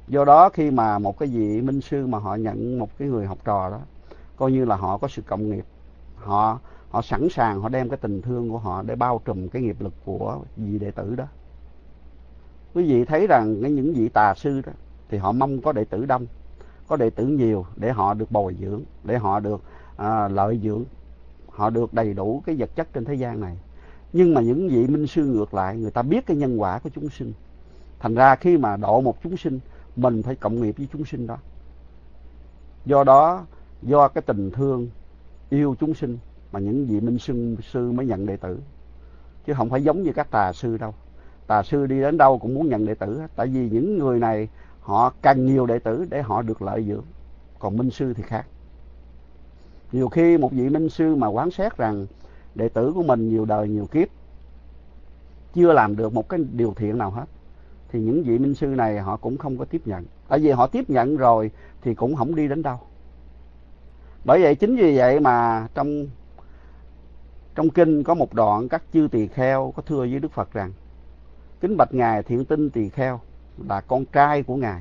[SPEAKER 2] Do đó khi mà một cái vị minh sư mà họ nhận một cái người học trò đó, coi như là họ có sự cộng nghiệp, họ họ sẵn sàng họ đem cái tình thương của họ để bao trùm cái nghiệp lực của vị đệ tử đó. Quý vị thấy rằng những vị tà sư đó thì họ mong có đệ tử đông, có đệ tử nhiều để họ được bồi dưỡng, để họ được lợi dưỡng, họ được đầy đủ cái vật chất trên thế gian này. Nhưng mà những vị minh sư ngược lại, người ta biết cái nhân quả của chúng sinh. Thành ra khi mà độ một chúng sinh, mình phải cộng nghiệp với chúng sinh đó. Do đó, do cái tình thương yêu chúng sinh mà những vị minh sư mới nhận đệ tử. Chứ không phải giống như các tà sư đâu. Tà sư đi đến đâu cũng muốn nhận đệ tử. Tại vì những người này họ cần nhiều đệ tử để họ được lợi dưỡng. Còn minh sư thì khác. Nhiều khi một vị minh sư mà quán xét rằng đệ tử của mình nhiều đời nhiều kiếp chưa làm được một cái điều thiện nào hết, thì những vị minh sư này họ cũng không có tiếp nhận. Tại vì họ tiếp nhận rồi thì cũng không đi đến đâu. Bởi vậy chính vì vậy mà trong kinh có một đoạn các chư tỳ kheo có thưa với Đức Phật rằng: kính bạch Ngài, Thiện Tinh Tỳ Kheo là con trai của Ngài.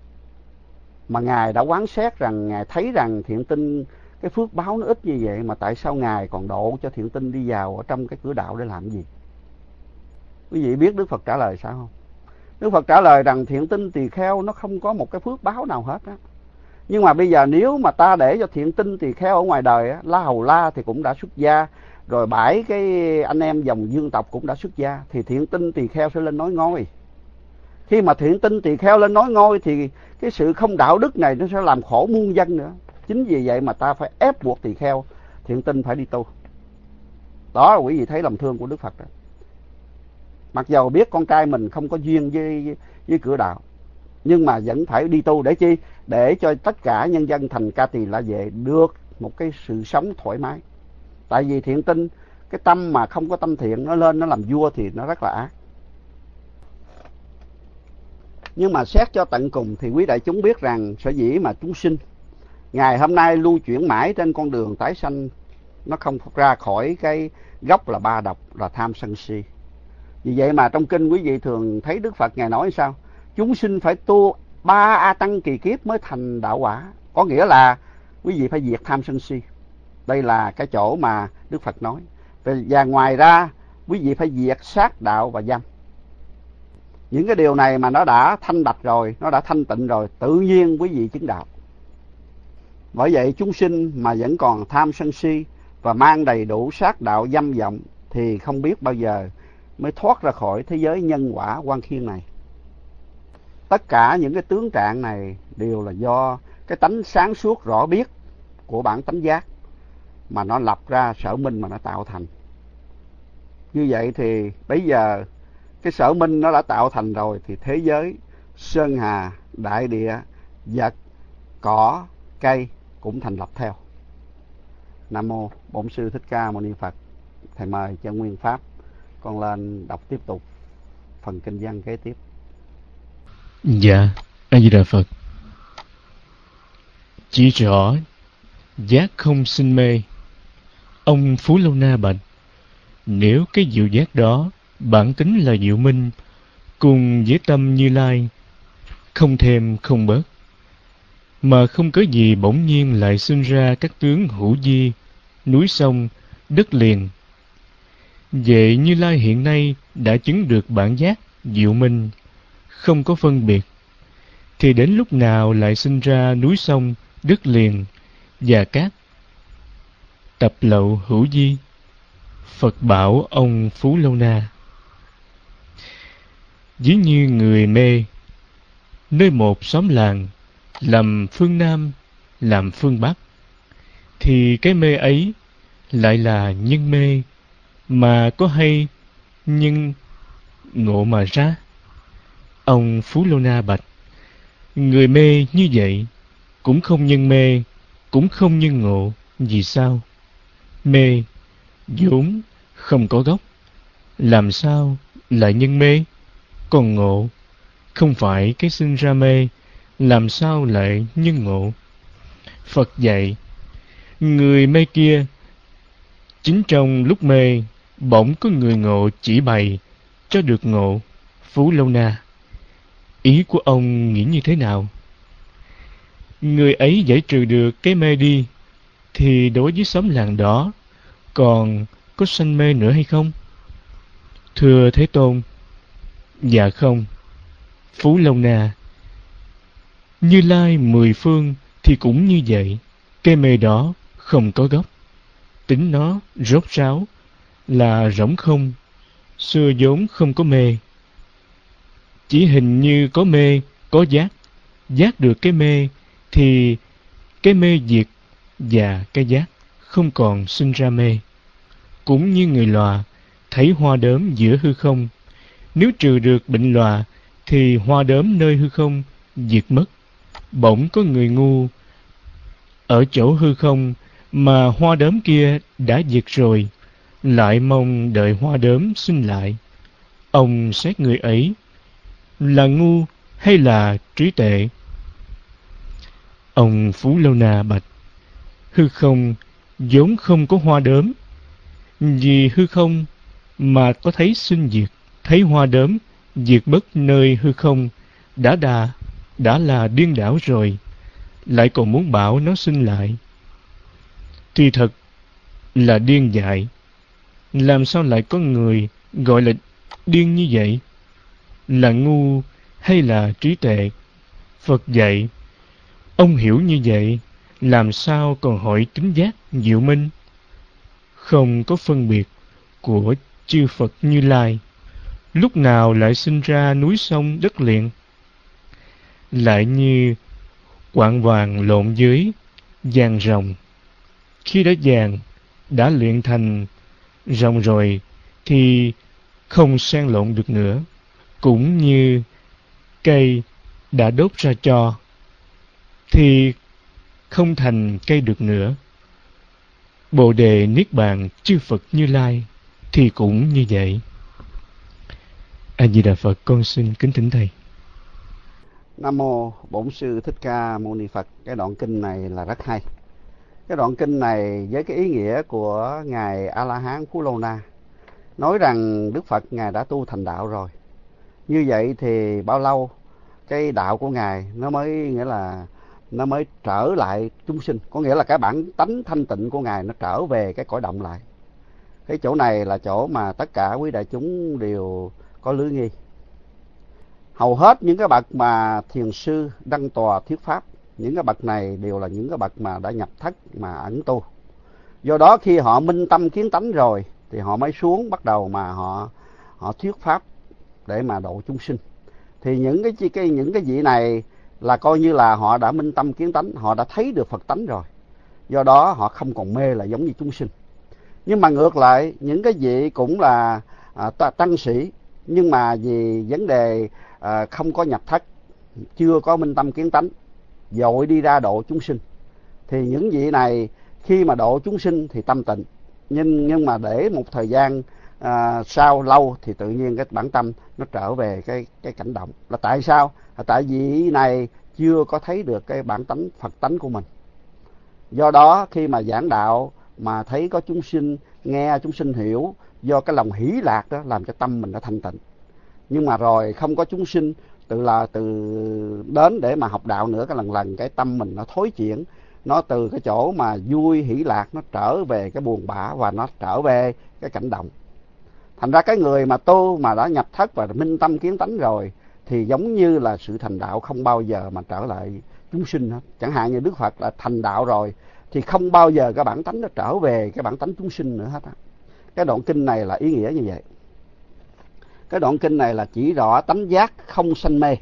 [SPEAKER 2] Mà Ngài đã quán xét rằng Ngài thấy rằng Thiện Tinh cái phước báo nó ít như vậy, mà tại sao Ngài còn độ cho Thiện Tinh đi vào ở trong cái cửa đạo để làm gì? Quý vị biết Đức Phật trả lời sao không? Đức Phật trả lời rằng Thiện Tinh Tỳ Kheo nó không có một cái phước báo nào hết á. Nhưng mà bây giờ nếu mà ta để cho Thiện Tinh Tỳ Kheo ở ngoài đời á, La Hầu La thì cũng đã xuất gia, rồi 7 cái anh em dòng dương tộc cũng đã xuất gia, thì Thiện Tinh Tỳ Kheo sẽ lên nói ngôi. Khi mà Thiện Tinh Tỳ Kheo lên nói ngôi thì cái sự không đạo đức này nó sẽ làm khổ muôn dân nữa. Chính vì vậy mà ta phải ép buộc tỳ kheo Thiện Tinh phải đi tu. Đó là quý vị thấy lòng thương của Đức Phật đó. Mặc dầu biết con trai mình không có duyên với cửa đạo, nhưng mà vẫn phải đi tu để chi? Để cho tất cả nhân dân thành Ca Tỳ La Vệ được một cái sự sống thoải mái. Tại vì Thiện Tinh, cái tâm mà không có tâm thiện, nó lên nó làm vua thì nó rất là ác. Nhưng mà xét cho tận cùng thì quý đại chúng biết rằng sở dĩ mà chúng sinh ngày hôm nay lưu chuyển mãi trên con đường tái sanh, nó không ra khỏi cái gốc là ba độc, là tham sân si. Vì vậy mà trong kinh quý vị thường thấy Đức Phật Ngài nói sao? Chúng sinh phải tu 3 A Tăng kỳ kiếp mới thành đạo quả. Có nghĩa là quý vị phải diệt tham sân si. Đây là cái chỗ mà Đức Phật nói. Và ngoài ra quý vị phải diệt sát đạo và dâm. Những cái điều này mà nó đã thanh bạch rồi, nó đã thanh tịnh rồi, tự nhiên quý vị chứng đạo. Bởi vậy chúng sinh mà vẫn còn tham sân si và mang đầy đủ sát đạo dâm vọng thì không biết bao giờ mới thoát ra khỏi thế giới nhân quả oan khiên này. Tất cả những cái tướng trạng này đều là do cái tánh sáng suốt rõ biết của bản tánh giác mà nó lập ra sở minh mà nó tạo thành. Như vậy thì bây giờ cái sở minh nó đã tạo thành rồi thì thế giới, sơn hà, đại địa, vật, cỏ, cây cũng thành lập theo. Nam mô Bổn Sư Thích Ca Mâu Ni Phật. Thầy mời cho Nguyên Pháp con lên đọc tiếp tục phần kinh văn kế tiếp.
[SPEAKER 1] Dạ, A Di Đà Phật. Chỉ rõ giác không sinh mê. Ông Phú Lâu Na bạch: nếu cái diệu giác đó bản tính là diệu minh, cùng với tâm Như Lai, không thêm không bớt, mà không có gì bỗng nhiên lại sinh ra các tướng hữu vi, núi sông, đất liền. Vậy Như Lai hiện nay đã chứng được bản giác diệu minh, không có phân biệt, thì đến lúc nào lại sinh ra núi sông, đất liền và các tập lậu hữu vi? Phật bảo ông Phú Lâu Na: ví như người mê, nơi một xóm làng làm phương Nam, làm phương Bắc, thì cái mê ấy lại là nhân mê, mà có hay nhưng ngộ mà ra. Ông Phú Lâu Na bạch: người mê như vậy cũng không nhân mê, cũng không nhân ngộ. Vì sao? Mê vốn không có gốc, làm sao lại nhân mê? Còn ngộ không phải cái sinh ra mê, làm sao lại nhân ngộ? Phật dạy: người mê kia, chính trong lúc mê, bỗng có người ngộ chỉ bày cho được ngộ. Phú Lâu Na, Ý của ông nghĩ như thế nào? Người ấy giải trừ được cái mê đi, thì đối với xóm làng đó còn có sanh mê nữa hay không? Thưa Thế Tôn, dạ không. Phú Lâu Na, Như Lai mười phương thì cũng như vậy. Cái mê đó không có gốc, tính nó rốt ráo là rỗng không, xưa vốn không có mê. Chỉ hình như có mê, có giác, giác được cái mê thì cái mê diệt và cái giác không còn sinh ra mê. Cũng như người lòa thấy hoa đốm giữa hư không, nếu trừ được bệnh lòa thì hoa đốm nơi hư không diệt mất. Bỗng có người ngu ở chỗ hư không mà hoa đốm kia đã diệt rồi, lại mong đợi hoa đốm sinh lại. Ông xét người ấy là ngu hay là trí tuệ? Ông Phú Lâu Na bạch: hư không vốn không có hoa đốm, vì hư không mà có thấy sinh diệt, thấy hoa đốm diệt mất nơi hư không đã là điên đảo rồi, lại còn muốn bảo nó sinh lại thì thật là điên dại. Làm sao lại có người gọi là điên như vậy? Là ngu hay là trí tuệ? Phật dạy, ông hiểu như vậy, làm sao còn hỏi tính giác diệu minh? Không có phân biệt của chư Phật Như Lai, lúc nào lại sinh ra núi sông đất liền? Lại như quạng vàng lộn dưới vàng rồng, khi đã vàng đã luyện thành rồng rồi thì không san lộn được nữa. Cũng như cây đã đốt ra tro thì không thành cây được nữa. Bồ đề niết bàn chư Phật Như Lai thì cũng như vậy. A Di Đà Phật. Con xin kính thỉnh thầy.
[SPEAKER 2] Nam mô Bổn Sư Thích Ca Mâu Ni Phật. Cái đoạn kinh này là rất hay. Cái đoạn kinh này với cái ý nghĩa của ngài A La Hán Phú Lâu Na nói rằng Đức Phật ngài đã tu thành đạo rồi. Như vậy thì bao lâu cái đạo của ngài nó mới trở lại chúng sinh, có nghĩa là cái bản tánh thanh tịnh của ngài nó trở về cái cõi động lại. Cái chỗ này là chỗ mà tất cả quý đại chúng đều có lưới nghi. Hầu hết những cái bậc mà thiền sư đăng tòa thuyết pháp, những cái bậc này đều là những cái bậc mà đã nhập thất mà ẩn tu. Do đó khi họ minh tâm kiến tánh rồi thì họ mới xuống bắt đầu mà họ thuyết pháp để mà độ chúng sinh. Thì những cái vị này là coi như là họ đã minh tâm kiến tánh, họ đã thấy được Phật tánh rồi. Do đó họ không còn mê là giống như chúng sinh. Nhưng mà ngược lại, những cái vị cũng là tăng sĩ, nhưng mà vì vấn đề không có nhập thất, chưa có minh tâm kiến tánh, vội đi ra độ chúng sinh, thì những vị này khi mà độ chúng sinh thì tâm tịnh, nhưng mà để một thời gian sau lâu thì tự nhiên cái bản tâm nó trở về cái cảnh động. Là tại sao? Là tại vì này chưa có thấy được cái bản tánh Phật tánh của mình. Do đó khi mà giảng đạo mà thấy có chúng sinh nghe, chúng sinh hiểu, do cái lòng hỷ lạc đó làm cho tâm mình nó thanh tịnh. Nhưng mà rồi không có chúng sinh từ đến để mà học đạo nữa, cái lần cái tâm mình nó thối chuyển, nó từ cái chỗ mà vui hỷ lạc nó trở về cái buồn bã và nó trở về cái cảnh động. Thành ra cái người mà tu mà đã nhập thất và minh tâm kiến tánh rồi thì giống như là sự thành đạo không bao giờ mà trở lại chúng sinh hết. Chẳng hạn như Đức Phật là thành đạo rồi thì không bao giờ cái bản tánh nó trở về cái bản tánh chúng sinh nữa hết. Cái đoạn kinh này là ý nghĩa như vậy. Cái đoạn kinh này là chỉ rõ tánh giác không sanh mê.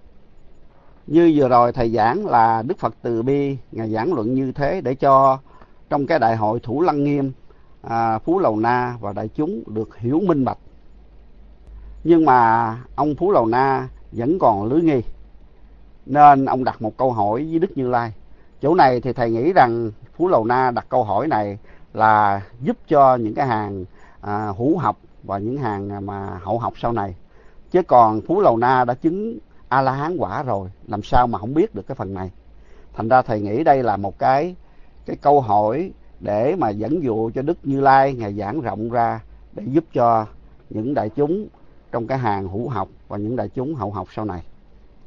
[SPEAKER 2] Như vừa rồi thầy giảng là Đức Phật từ bi, ngài giảng luận như thế để cho trong cái đại hội Thủ Lăng Nghiêm, Phú Lầu Na và đại chúng được hiểu minh bạch. Nhưng mà ông Phú Lầu Na vẫn còn lưới nghi, nên ông đặt một câu hỏi với Đức Như Lai. Chỗ này thì thầy nghĩ rằng Phú Lầu Na đặt câu hỏi này là giúp cho những cái hàng hữu học và những hàng mà hậu học sau này. Chứ còn Phú Lầu Na đã chứng A-la-hán quả rồi, làm sao mà không biết được cái phần này. Thành ra thầy nghĩ đây là một cái câu hỏi để mà dẫn dụ cho Đức Như Lai ngài giảng rộng ra để giúp cho những đại chúng trong cái hàng hữu học và những đại chúng hậu học sau này.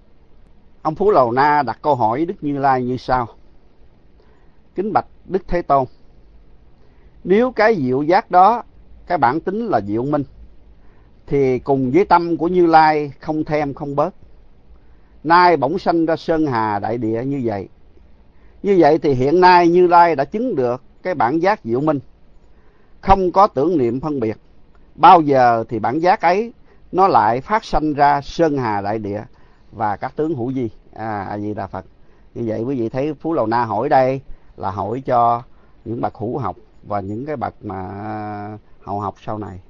[SPEAKER 2] Ông Phú Lầu Na đặt câu hỏi Đức Như Lai như sau: kính bạch Đức Thế Tôn, nếu cái diệu giác đó, cái bản tính là diệu minh, thì cùng với tâm của Như Lai không thêm không bớt, nay bỗng sanh ra sơn hà đại địa như vậy. Như vậy thì hiện nay Như Lai đã chứng được cái bản giác diệu minh, không có tưởng niệm phân biệt. Bao giờ thì bản giác ấy nó lại phát sanh ra sơn hà đại địa và các tướng hữu vi. A Di Đà Phật. Như vậy quý vị thấy Phú Lầu Na hỏi đây là hỏi cho những bậc hữu học và những cái bậc mà hậu học sau này.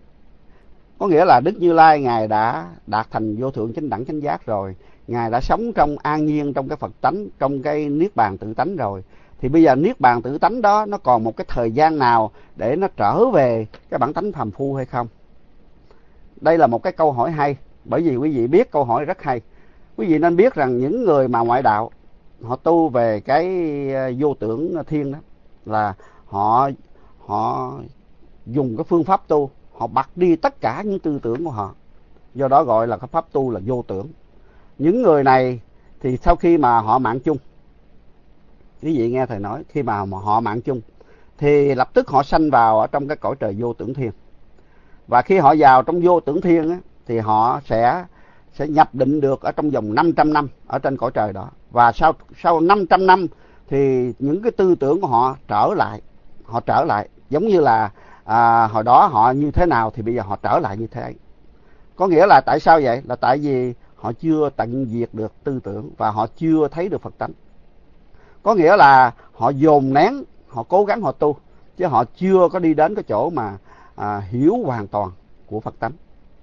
[SPEAKER 2] Có nghĩa là Đức Như Lai Ngài đã đạt thành vô thượng chánh đẳng chánh giác rồi, Ngài đã sống trong an nhiên, trong cái Phật tánh, trong cái niết bàn tự tánh rồi. Thì bây giờ niết bàn tự tánh đó nó còn một cái thời gian nào để nó trở về cái bản tánh phàm phu hay không? Đây là một cái câu hỏi hay, bởi vì quý vị biết câu hỏi rất hay. Quý vị nên biết rằng những người mà ngoại đạo họ tu về cái vô tưởng thiên đó, là họ dùng cái phương pháp tu, họ bật đi tất cả những tư tưởng của họ, do đó gọi là cái pháp tu là vô tưởng. Những người này thì sau khi mà họ mạng chung, quý vị nghe thầy nói, khi mà họ mạng chung thì lập tức họ sanh vào ở trong cái cõi trời vô tưởng thiên. Và khi họ vào trong vô tưởng thiên á, thì họ sẽ nhập định được ở trong vòng 500 năm ở trên cõi trời đó. Và sau 500 năm thì những cái tư tưởng của họ trở lại giống như là hồi đó họ như thế nào thì bây giờ họ trở lại như thế ấy. Có nghĩa là tại sao vậy? Là tại vì họ chưa tận diệt được tư tưởng và họ chưa thấy được Phật tánh. Có nghĩa là họ dồn nén, họ cố gắng họ tu, chứ họ chưa có đi đến cái chỗ mà hiểu hoàn toàn của Phật tánh.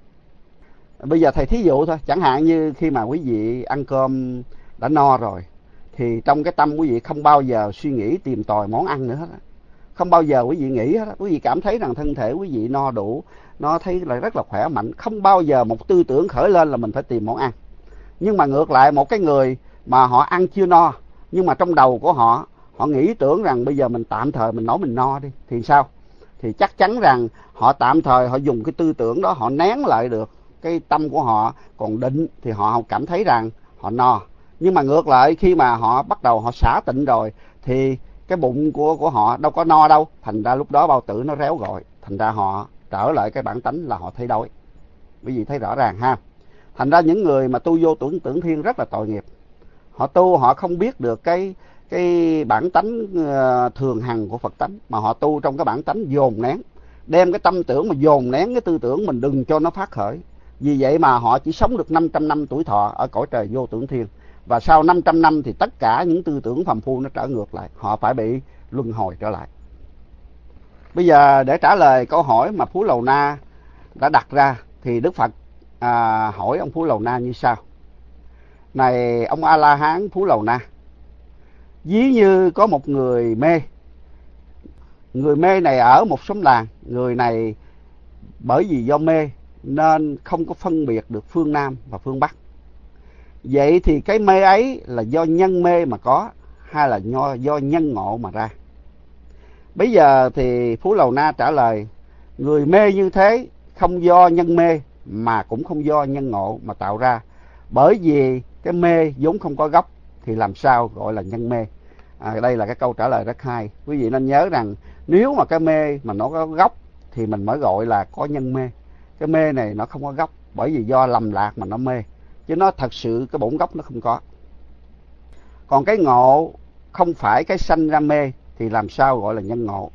[SPEAKER 2] Bây giờ thầy thí dụ thôi, chẳng hạn như khi mà quý vị ăn cơm đã no rồi, thì trong cái tâm quý vị không bao giờ suy nghĩ tìm tòi món ăn nữa hết. Không bao giờ quý vị nghĩ hết. Quý vị cảm thấy rằng thân thể quý vị no đủ, nó thấy là rất là khỏe mạnh, không bao giờ một tư tưởng khởi lên là mình phải tìm món ăn. Nhưng mà ngược lại, một cái người mà họ ăn chưa no, nhưng mà trong đầu của họ nghĩ tưởng rằng bây giờ mình tạm thời mình nói mình no đi, thì sao? Thì chắc chắn rằng họ tạm thời họ dùng cái tư tưởng đó, họ nén lại được cái tâm của họ còn định, thì họ cảm thấy rằng họ no. Nhưng mà ngược lại, khi mà họ bắt đầu họ xả tịnh rồi thì cái bụng của họ đâu có no đâu, thành ra lúc đó bao tử nó réo gọi, thành ra họ trở lại cái bản tánh là họ thấy đói. Quý vị thấy rõ ràng ha. Thành ra những người mà tu vô tưởng thiên rất là tội nghiệp. Họ tu họ không biết được cái bản tánh thường hằng của Phật tánh, mà họ tu trong cái bản tánh dồn nén, đem cái tâm tưởng mà dồn nén cái tư tưởng mình đừng cho nó phát khởi. Vì vậy mà họ chỉ sống được 500 năm tuổi thọ ở cõi trời vô tưởng thiên. Và sau 500 năm thì tất cả những tư tưởng phàm phu nó trở ngược lại, họ phải bị luân hồi trở lại. Bây giờ để trả lời câu hỏi mà Phú Lầu Na đã đặt ra thì Đức Phật hỏi ông Phú Lầu Na như sau: này ông A La Hán Phú Lầu Na, ví như có một người mê. Người mê này ở một xóm làng. Người này bởi vì do mê nên không có phân biệt được phương Nam và phương Bắc. Vậy thì cái mê ấy là do nhân mê mà có, hay là do nhân ngộ mà ra? Bây giờ thì Phú Lầu Na trả lời: người mê như thế không do nhân mê mà cũng không do nhân ngộ mà tạo ra. Bởi vì cái mê vốn không có gốc thì làm sao gọi là nhân mê? Đây là cái câu trả lời rất hay. Quý vị nên nhớ rằng nếu mà cái mê mà nó có gốc thì mình mới gọi là có nhân mê. Cái mê này nó không có gốc, bởi vì do lầm lạc mà nó mê, chứ nó thật sự cái bổn gốc nó không có. Còn cái ngộ không phải cái sanh ra mê thì làm sao gọi là nhân ngộ?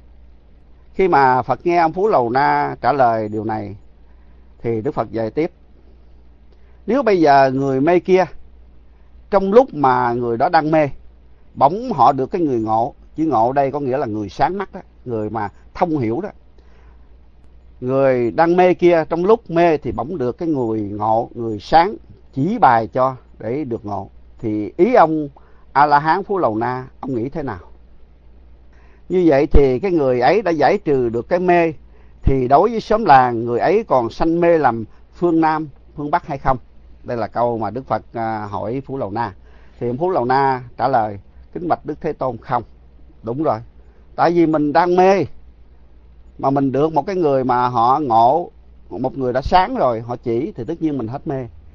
[SPEAKER 2] Khi mà Phật nghe ông Phú Lầu Na trả lời điều này thì Đức Phật dạy tiếp: nếu bây giờ người mê kia, trong lúc mà người đó đang mê, bỗng họ được cái người ngộ, chữ ngộ đây có nghĩa là người sáng mắt đó, người mà thông hiểu đó. Người đang mê kia trong lúc mê thì bỗng được cái người ngộ, người sáng chỉ bài cho để được ngộ. Thì ý ông A La Hán Phú Lầu Na, ông nghĩ thế nào? Như vậy thì cái người ấy đã giải trừ được cái mê, thì đối với xóm làng, người ấy còn sanh mê làm phương Nam, phương Bắc hay không? Đây là câu mà Đức Phật hỏi Phú Lầu Na. Thì ông Phú Lầu Na trả lời: kính bạch Đức Thế Tôn, không. Đúng rồi, tại vì mình đang mê mà mình được một cái người mà họ ngộ, một người đã sáng rồi họ chỉ, thì tất nhiên mình hết mê.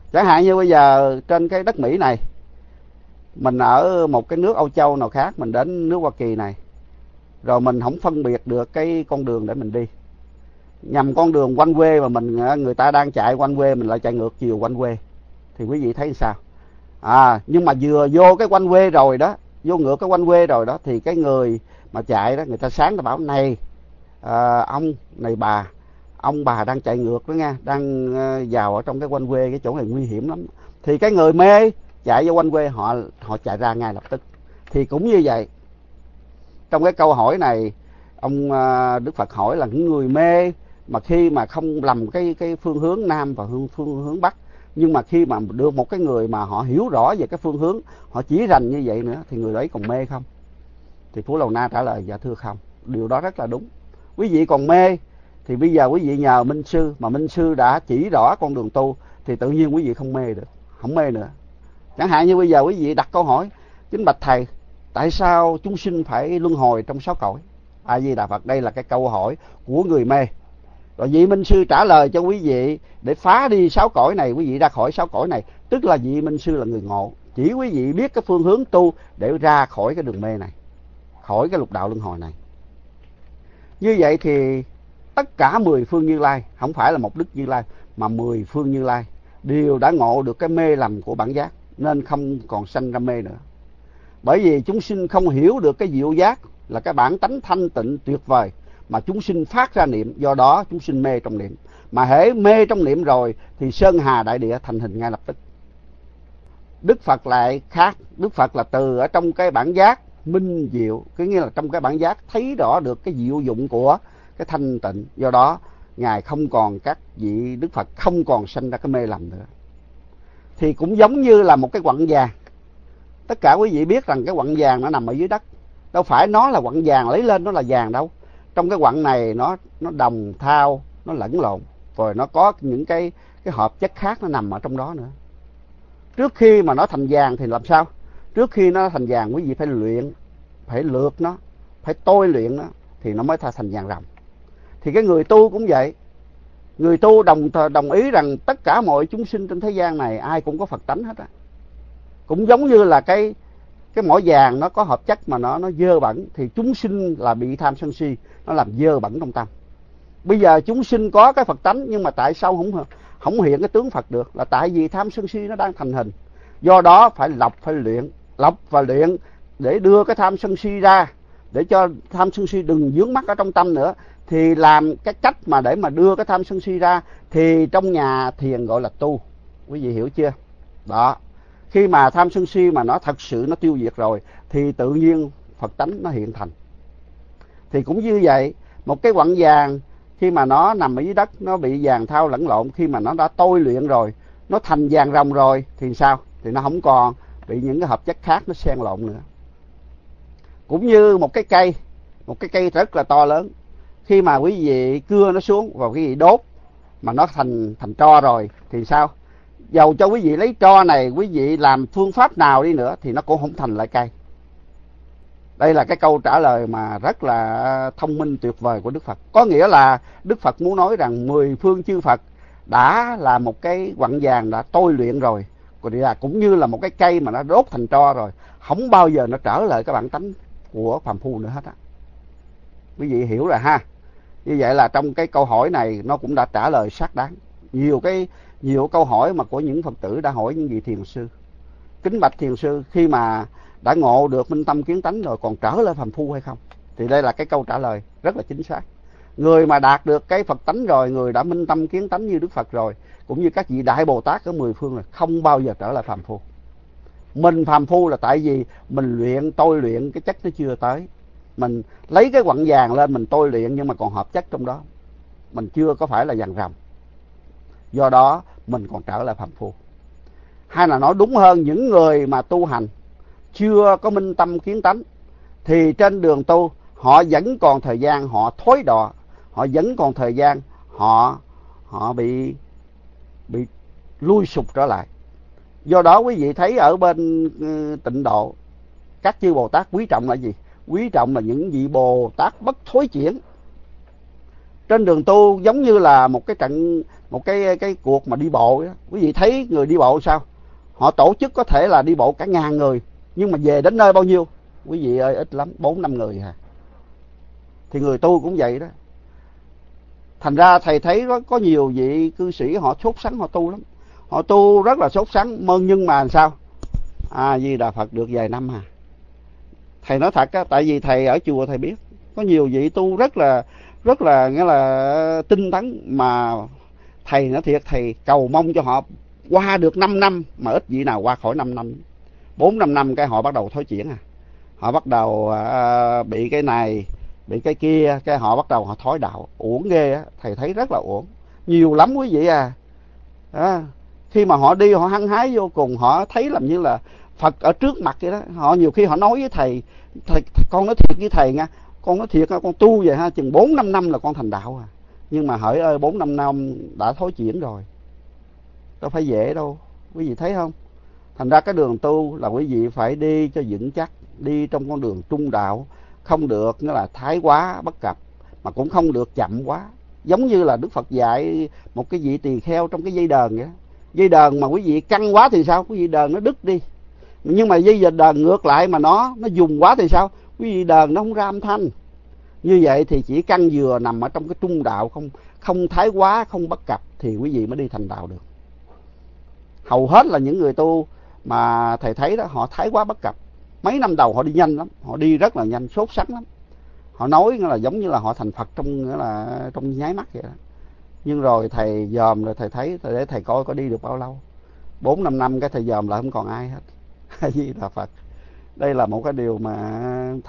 [SPEAKER 2] Chẳng hạn như bây giờ trên cái đất Mỹ này, mình ở một cái nước Âu Châu nào khác, mình đến nước Hoa Kỳ này, rồi mình không phân biệt được cái con đường để mình đi, nhằm con đường quanh quê mà người ta đang chạy quanh quê, mình lại chạy ngược chiều quanh quê, thì quý vị thấy sao? Nhưng mà vừa vô cái quanh quê rồi đó, vô ngược cái quanh quê rồi đó, thì cái người mà chạy đó, người ta sáng ta bảo này, ông này bà, ông bà đang chạy ngược đó nha, đang vào ở trong cái quanh quê, cái chỗ này nguy hiểm lắm. Thì cái người mê chạy vô quanh quê, họ chạy ra ngay lập tức. Thì cũng như vậy, trong cái câu hỏi này, ông Đức Phật hỏi là những người mê mà khi mà không lầm cái phương hướng Nam và phương hướng Bắc, nhưng mà khi mà được một cái người mà họ hiểu rõ về cái phương hướng, họ chỉ rành như vậy nữa, thì người đấy còn mê không? Thì Phú Lầu Na trả lời dạ thưa không, điều đó rất là đúng. Quý vị còn mê thì bây giờ quý vị nhờ Minh Sư, mà Minh Sư đã chỉ rõ con đường tu, thì tự nhiên quý vị không mê được, không mê nữa. Chẳng hạn như bây giờ quý vị đặt câu hỏi: kính bạch thầy, tại sao chúng sinh phải luân hồi trong 6 cõi? A Di Đà Phật, đây là cái câu hỏi của người mê. Rồi vị Minh Sư trả lời cho quý vị để phá đi 6 cõi này, quý vị ra khỏi 6 cõi này. Tức là vị Minh Sư là người ngộ, chỉ quý vị biết cái phương hướng tu để ra khỏi cái đường mê này, khỏi cái lục đạo luân hồi này. Như vậy thì tất cả 10 phương Như Lai, không phải là một Đức Như Lai, mà 10 phương Như Lai đều đã ngộ được cái mê lầm của bản giác, nên không còn sanh ra mê nữa. Bởi vì chúng sinh không hiểu được cái diệu giác là cái bản tánh thanh tịnh tuyệt vời mà chúng sinh phát ra niệm, do đó chúng sinh mê trong niệm. Mà hễ mê trong niệm rồi thì sơn hà đại địa thành hình ngay lập tức. Đức Phật lại khác, Đức Phật là từ ở trong cái bản giác minh diệu, có nghĩa là trong cái bản giác thấy rõ được cái diệu dụng của cái thanh tịnh, do đó Ngài không còn, các vị Đức Phật không còn sanh ra cái mê lầm nữa. Thì cũng giống như là một cái quặng vàng. Tất cả quý vị biết rằng cái quặng vàng nó nằm ở dưới đất, đâu phải nó là quặng vàng lấy lên nó là vàng đâu. Trong cái quặng này nó đồng thau, nó lẫn lộn, rồi nó có những cái hợp chất khác nó nằm ở trong đó nữa. Trước khi mà nó thành vàng thì làm sao? Trước khi nó thành vàng quý vị phải luyện, phải lược nó, phải tôi luyện nó thì nó mới thành vàng ròng. Thì cái người tu cũng vậy. Người tu đồng ý rằng tất cả mọi chúng sinh trên thế gian này ai cũng có Phật tánh hết á. Cũng giống như là cái mỏ vàng nó có hợp chất mà nó dơ bẩn, thì chúng sinh là bị tham sân si, nó làm dơ bẩn trong tâm. Bây giờ chúng sinh có cái Phật tánh, nhưng mà tại sao không hiện cái tướng Phật được? Là tại vì tham sân si nó đang thành hình. Do đó phải lọc, phải luyện, lọc và luyện để đưa cái tham sân si ra, để cho tham sân si đừng vướng mắc ở trong tâm nữa. Thì làm cái cách mà để mà đưa cái tham sân si ra thì trong nhà thiền gọi là tu. Quý vị hiểu chưa? Đó. Khi mà tham sân si mà nó thật sự nó tiêu diệt rồi thì tự nhiên Phật tánh nó hiện thành. Thì cũng như vậy, một cái quặng vàng khi mà nó nằm ở dưới đất, nó bị vàng thau lẫn lộn, khi mà nó đã tôi luyện rồi, nó thành vàng ròng rồi thì sao? Thì nó không còn bị những cái hợp chất khác nó xen lộn nữa. Cũng như một cái cây rất là to lớn, khi mà quý vị cưa nó xuống và quý vị đốt mà nó thành tro rồi thì sao? Dầu cho quý vị lấy tro này, quý vị làm phương pháp nào đi nữa thì nó cũng không thành lại cây. Đây là cái câu trả lời mà rất là thông minh tuyệt vời của Đức Phật. Có nghĩa là Đức Phật muốn nói rằng 10 phương chư Phật đã là một cái quặng vàng đã tôi luyện rồi, cũng như là một cái cây mà nó đốt thành tro rồi, không bao giờ nó trở lại cái bản tánh của phàm phu nữa hết á. Quý vị hiểu rồi ha. Như vậy là trong cái câu hỏi này nó cũng đã trả lời xác đáng nhiều câu hỏi mà của những Phật tử đã hỏi những vị thiền sư. Kính bạch thiền sư, khi mà đã ngộ được minh tâm kiến tánh rồi còn trở lại phàm phu hay không? Thì đây là cái câu trả lời rất là chính xác. Người mà đạt được cái Phật tánh rồi, người đã minh tâm kiến tánh như Đức Phật rồi, cũng như các vị Đại Bồ Tát ở 10 phương, là không bao giờ trở lại phàm phu. Mình phàm phu là tại vì mình tôi luyện cái chất nó chưa tới. Mình lấy cái quặng vàng lên mình tôi luyện nhưng mà còn hợp chất trong đó, mình chưa có phải là vàng ròng, do đó mình còn trở lại phàm phu. Hay là nói đúng hơn, những người mà tu hành chưa có minh tâm kiến tánh thì trên đường tu họ vẫn còn thời gian họ thối đọa, họ vẫn còn thời gian họ bị lui sụp trở lại. Do đó quý vị thấy ở bên Tịnh Độ, các chư Bồ Tát quý trọng là gì? Quý trọng là những vị Bồ Tát bất thối chuyển. Trên đường tu giống như là một cái cuộc mà đi bộ đó. Quý vị thấy người đi bộ sao? Họ tổ chức có thể là đi bộ cả ngàn người, nhưng mà về đến nơi bao nhiêu? Quý vị ơi, ít lắm, 4-5 người hả? Thì người tu cũng vậy đó. Thành ra thầy thấy có nhiều vị cư sĩ họ sốt sắng họ tu lắm. Họ tu rất là sốt sắng, nhưng mà sao? Di Đà Phật được vài năm à. Thầy nói thật á, tại vì thầy ở chùa thầy biết có nhiều vị tu rất là nghĩa là tinh tấn, mà thầy nói thiệt, thầy cầu mong cho họ qua được 5 năm mà ít vị nào qua khỏi 5 năm. 4-5 năm cái họ bắt đầu thối chuyển họ bắt đầu bị cái này bị cái kia, cái họ bắt đầu họ thối đạo, uổng ghê á. Thầy thấy rất là uổng, nhiều lắm quý vị khi mà họ đi họ hăng hái vô cùng, họ thấy làm như là Phật ở trước mặt vậy đó. Họ nhiều khi họ nói với thầy, con nói thiệt với thầy nha, con nói thiệt con tu vậy chừng 4-5 năm là con thành đạo nhưng mà hỡi ơi 4-5 năm đã thối chuyển rồi, đâu phải dễ đâu, quý vị thấy không? Thành ra cái đường tu là quý vị phải đi cho vững chắc, đi trong con đường trung đạo, không được nghĩa là thái quá bất cập, mà cũng không được chậm quá. Giống như là Đức Phật dạy một cái vị tỳ kheo trong cái dây đờn vậy đó. Dây đờn mà quý vị căng quá thì sao? Quý vị đờn nó đứt đi. Nhưng mà dây đờn ngược lại mà nó dùng quá thì sao? Quý vị đờn nó không ra âm thanh. Như vậy thì chỉ căng vừa nằm ở trong cái trung đạo, không thái quá, không bất cập thì quý vị mới đi thành đạo được. Hầu hết là những người tu mà thầy thấy đó, họ thái quá bất cập. Mấy năm đầu họ đi nhanh lắm, họ đi rất là nhanh, sốt sắng lắm. Họ nói là giống như là họ thành Phật trong nháy mắt vậy đó. Nhưng rồi thầy dòm rồi thầy thấy, để thầy coi có đi được bao lâu. 4-5 năm cái thầy dòm lại không còn ai hết. A Di Đà Phật. Đây là một cái điều mà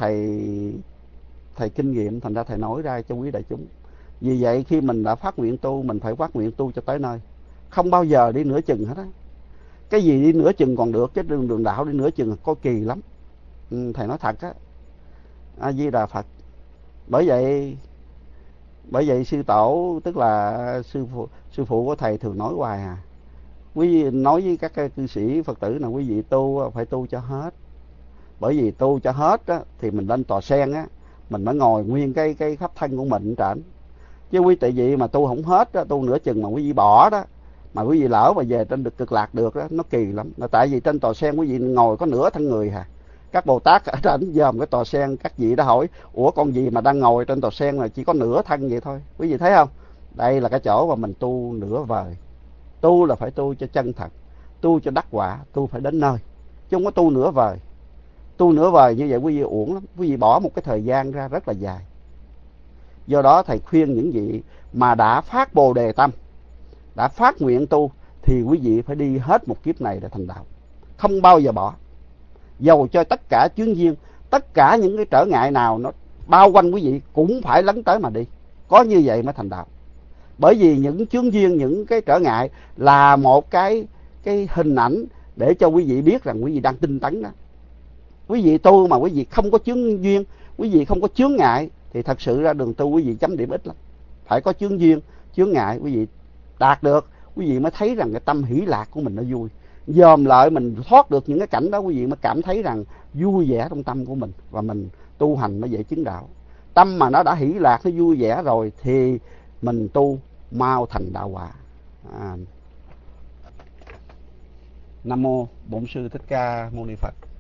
[SPEAKER 2] thầy kinh nghiệm, thành ra thầy nói ra cho quý đại chúng. Vì vậy khi mình đã phát nguyện tu, mình phải phát nguyện tu cho tới nơi, không bao giờ đi nửa chừng hết á. Cái gì đi nửa chừng còn được, chứ đường đạo đi nửa chừng có kỳ lắm. Thầy nói thật á. A Di Đà Phật. Bởi vậy sư tổ, tức là sư phụ của thầy thường nói hoài quý vị nói với các cư sĩ Phật tử là quý vị tu phải tu cho hết. Bởi vì tu cho hết á, thì mình lên tòa sen á, mình mới ngồi nguyên cái khắp thân của mình trển. Chứ quý vị mà tu không hết á, tu nửa chừng mà quý vị bỏ đó, mà quý vị lỡ mà về trên cực lạc được đó, nó kỳ lắm. Là tại vì trên tòa sen quý vị ngồi có nửa thân người Các Bồ Tát ở trên dòm cái tòa sen, các vị đã hỏi, ủa con gì mà đang ngồi trên tòa sen là chỉ có nửa thân vậy thôi. Quý vị thấy không? Đây là cái chỗ mà mình tu nửa vời. Tu là phải tu cho chân thật, tu cho đắc quả, tu phải đến nơi, chứ không có tu nửa vời. Tu nửa vời như vậy quý vị uổng lắm, quý vị bỏ một cái thời gian ra rất là dài. Do đó thầy khuyên những vị mà đã phát Bồ Đề tâm, đã phát nguyện tu, thì quý vị phải đi hết một kiếp này để thành đạo, không bao giờ bỏ. Dầu cho tất cả chướng duyên, tất cả những cái trở ngại nào nó bao quanh quý vị cũng phải lấn tới mà đi. Có như vậy mới thành đạo. Bởi vì những chướng duyên, những cái trở ngại là một cái hình ảnh để cho quý vị biết rằng quý vị đang tinh tấn đó. Quý vị tu mà quý vị không có chướng duyên, quý vị không có chướng ngại, thì thật sự ra đường tu quý vị chấm điểm ít lắm. Phải có chướng duyên, chướng ngại quý vị đạt được, quý vị mới thấy rằng cái tâm hỷ lạc của mình nó vui. Dòm lại mình thoát được những cái cảnh đó, quý vị mới cảm thấy rằng vui vẻ trong tâm của mình, và mình tu hành mới dễ chứng đạo. Tâm mà nó đã hỷ lạc, nó vui vẻ rồi thì mình tu mau thành đạo quả. Nam mô Bổn Sư Thích Ca Mâu Ni Phật.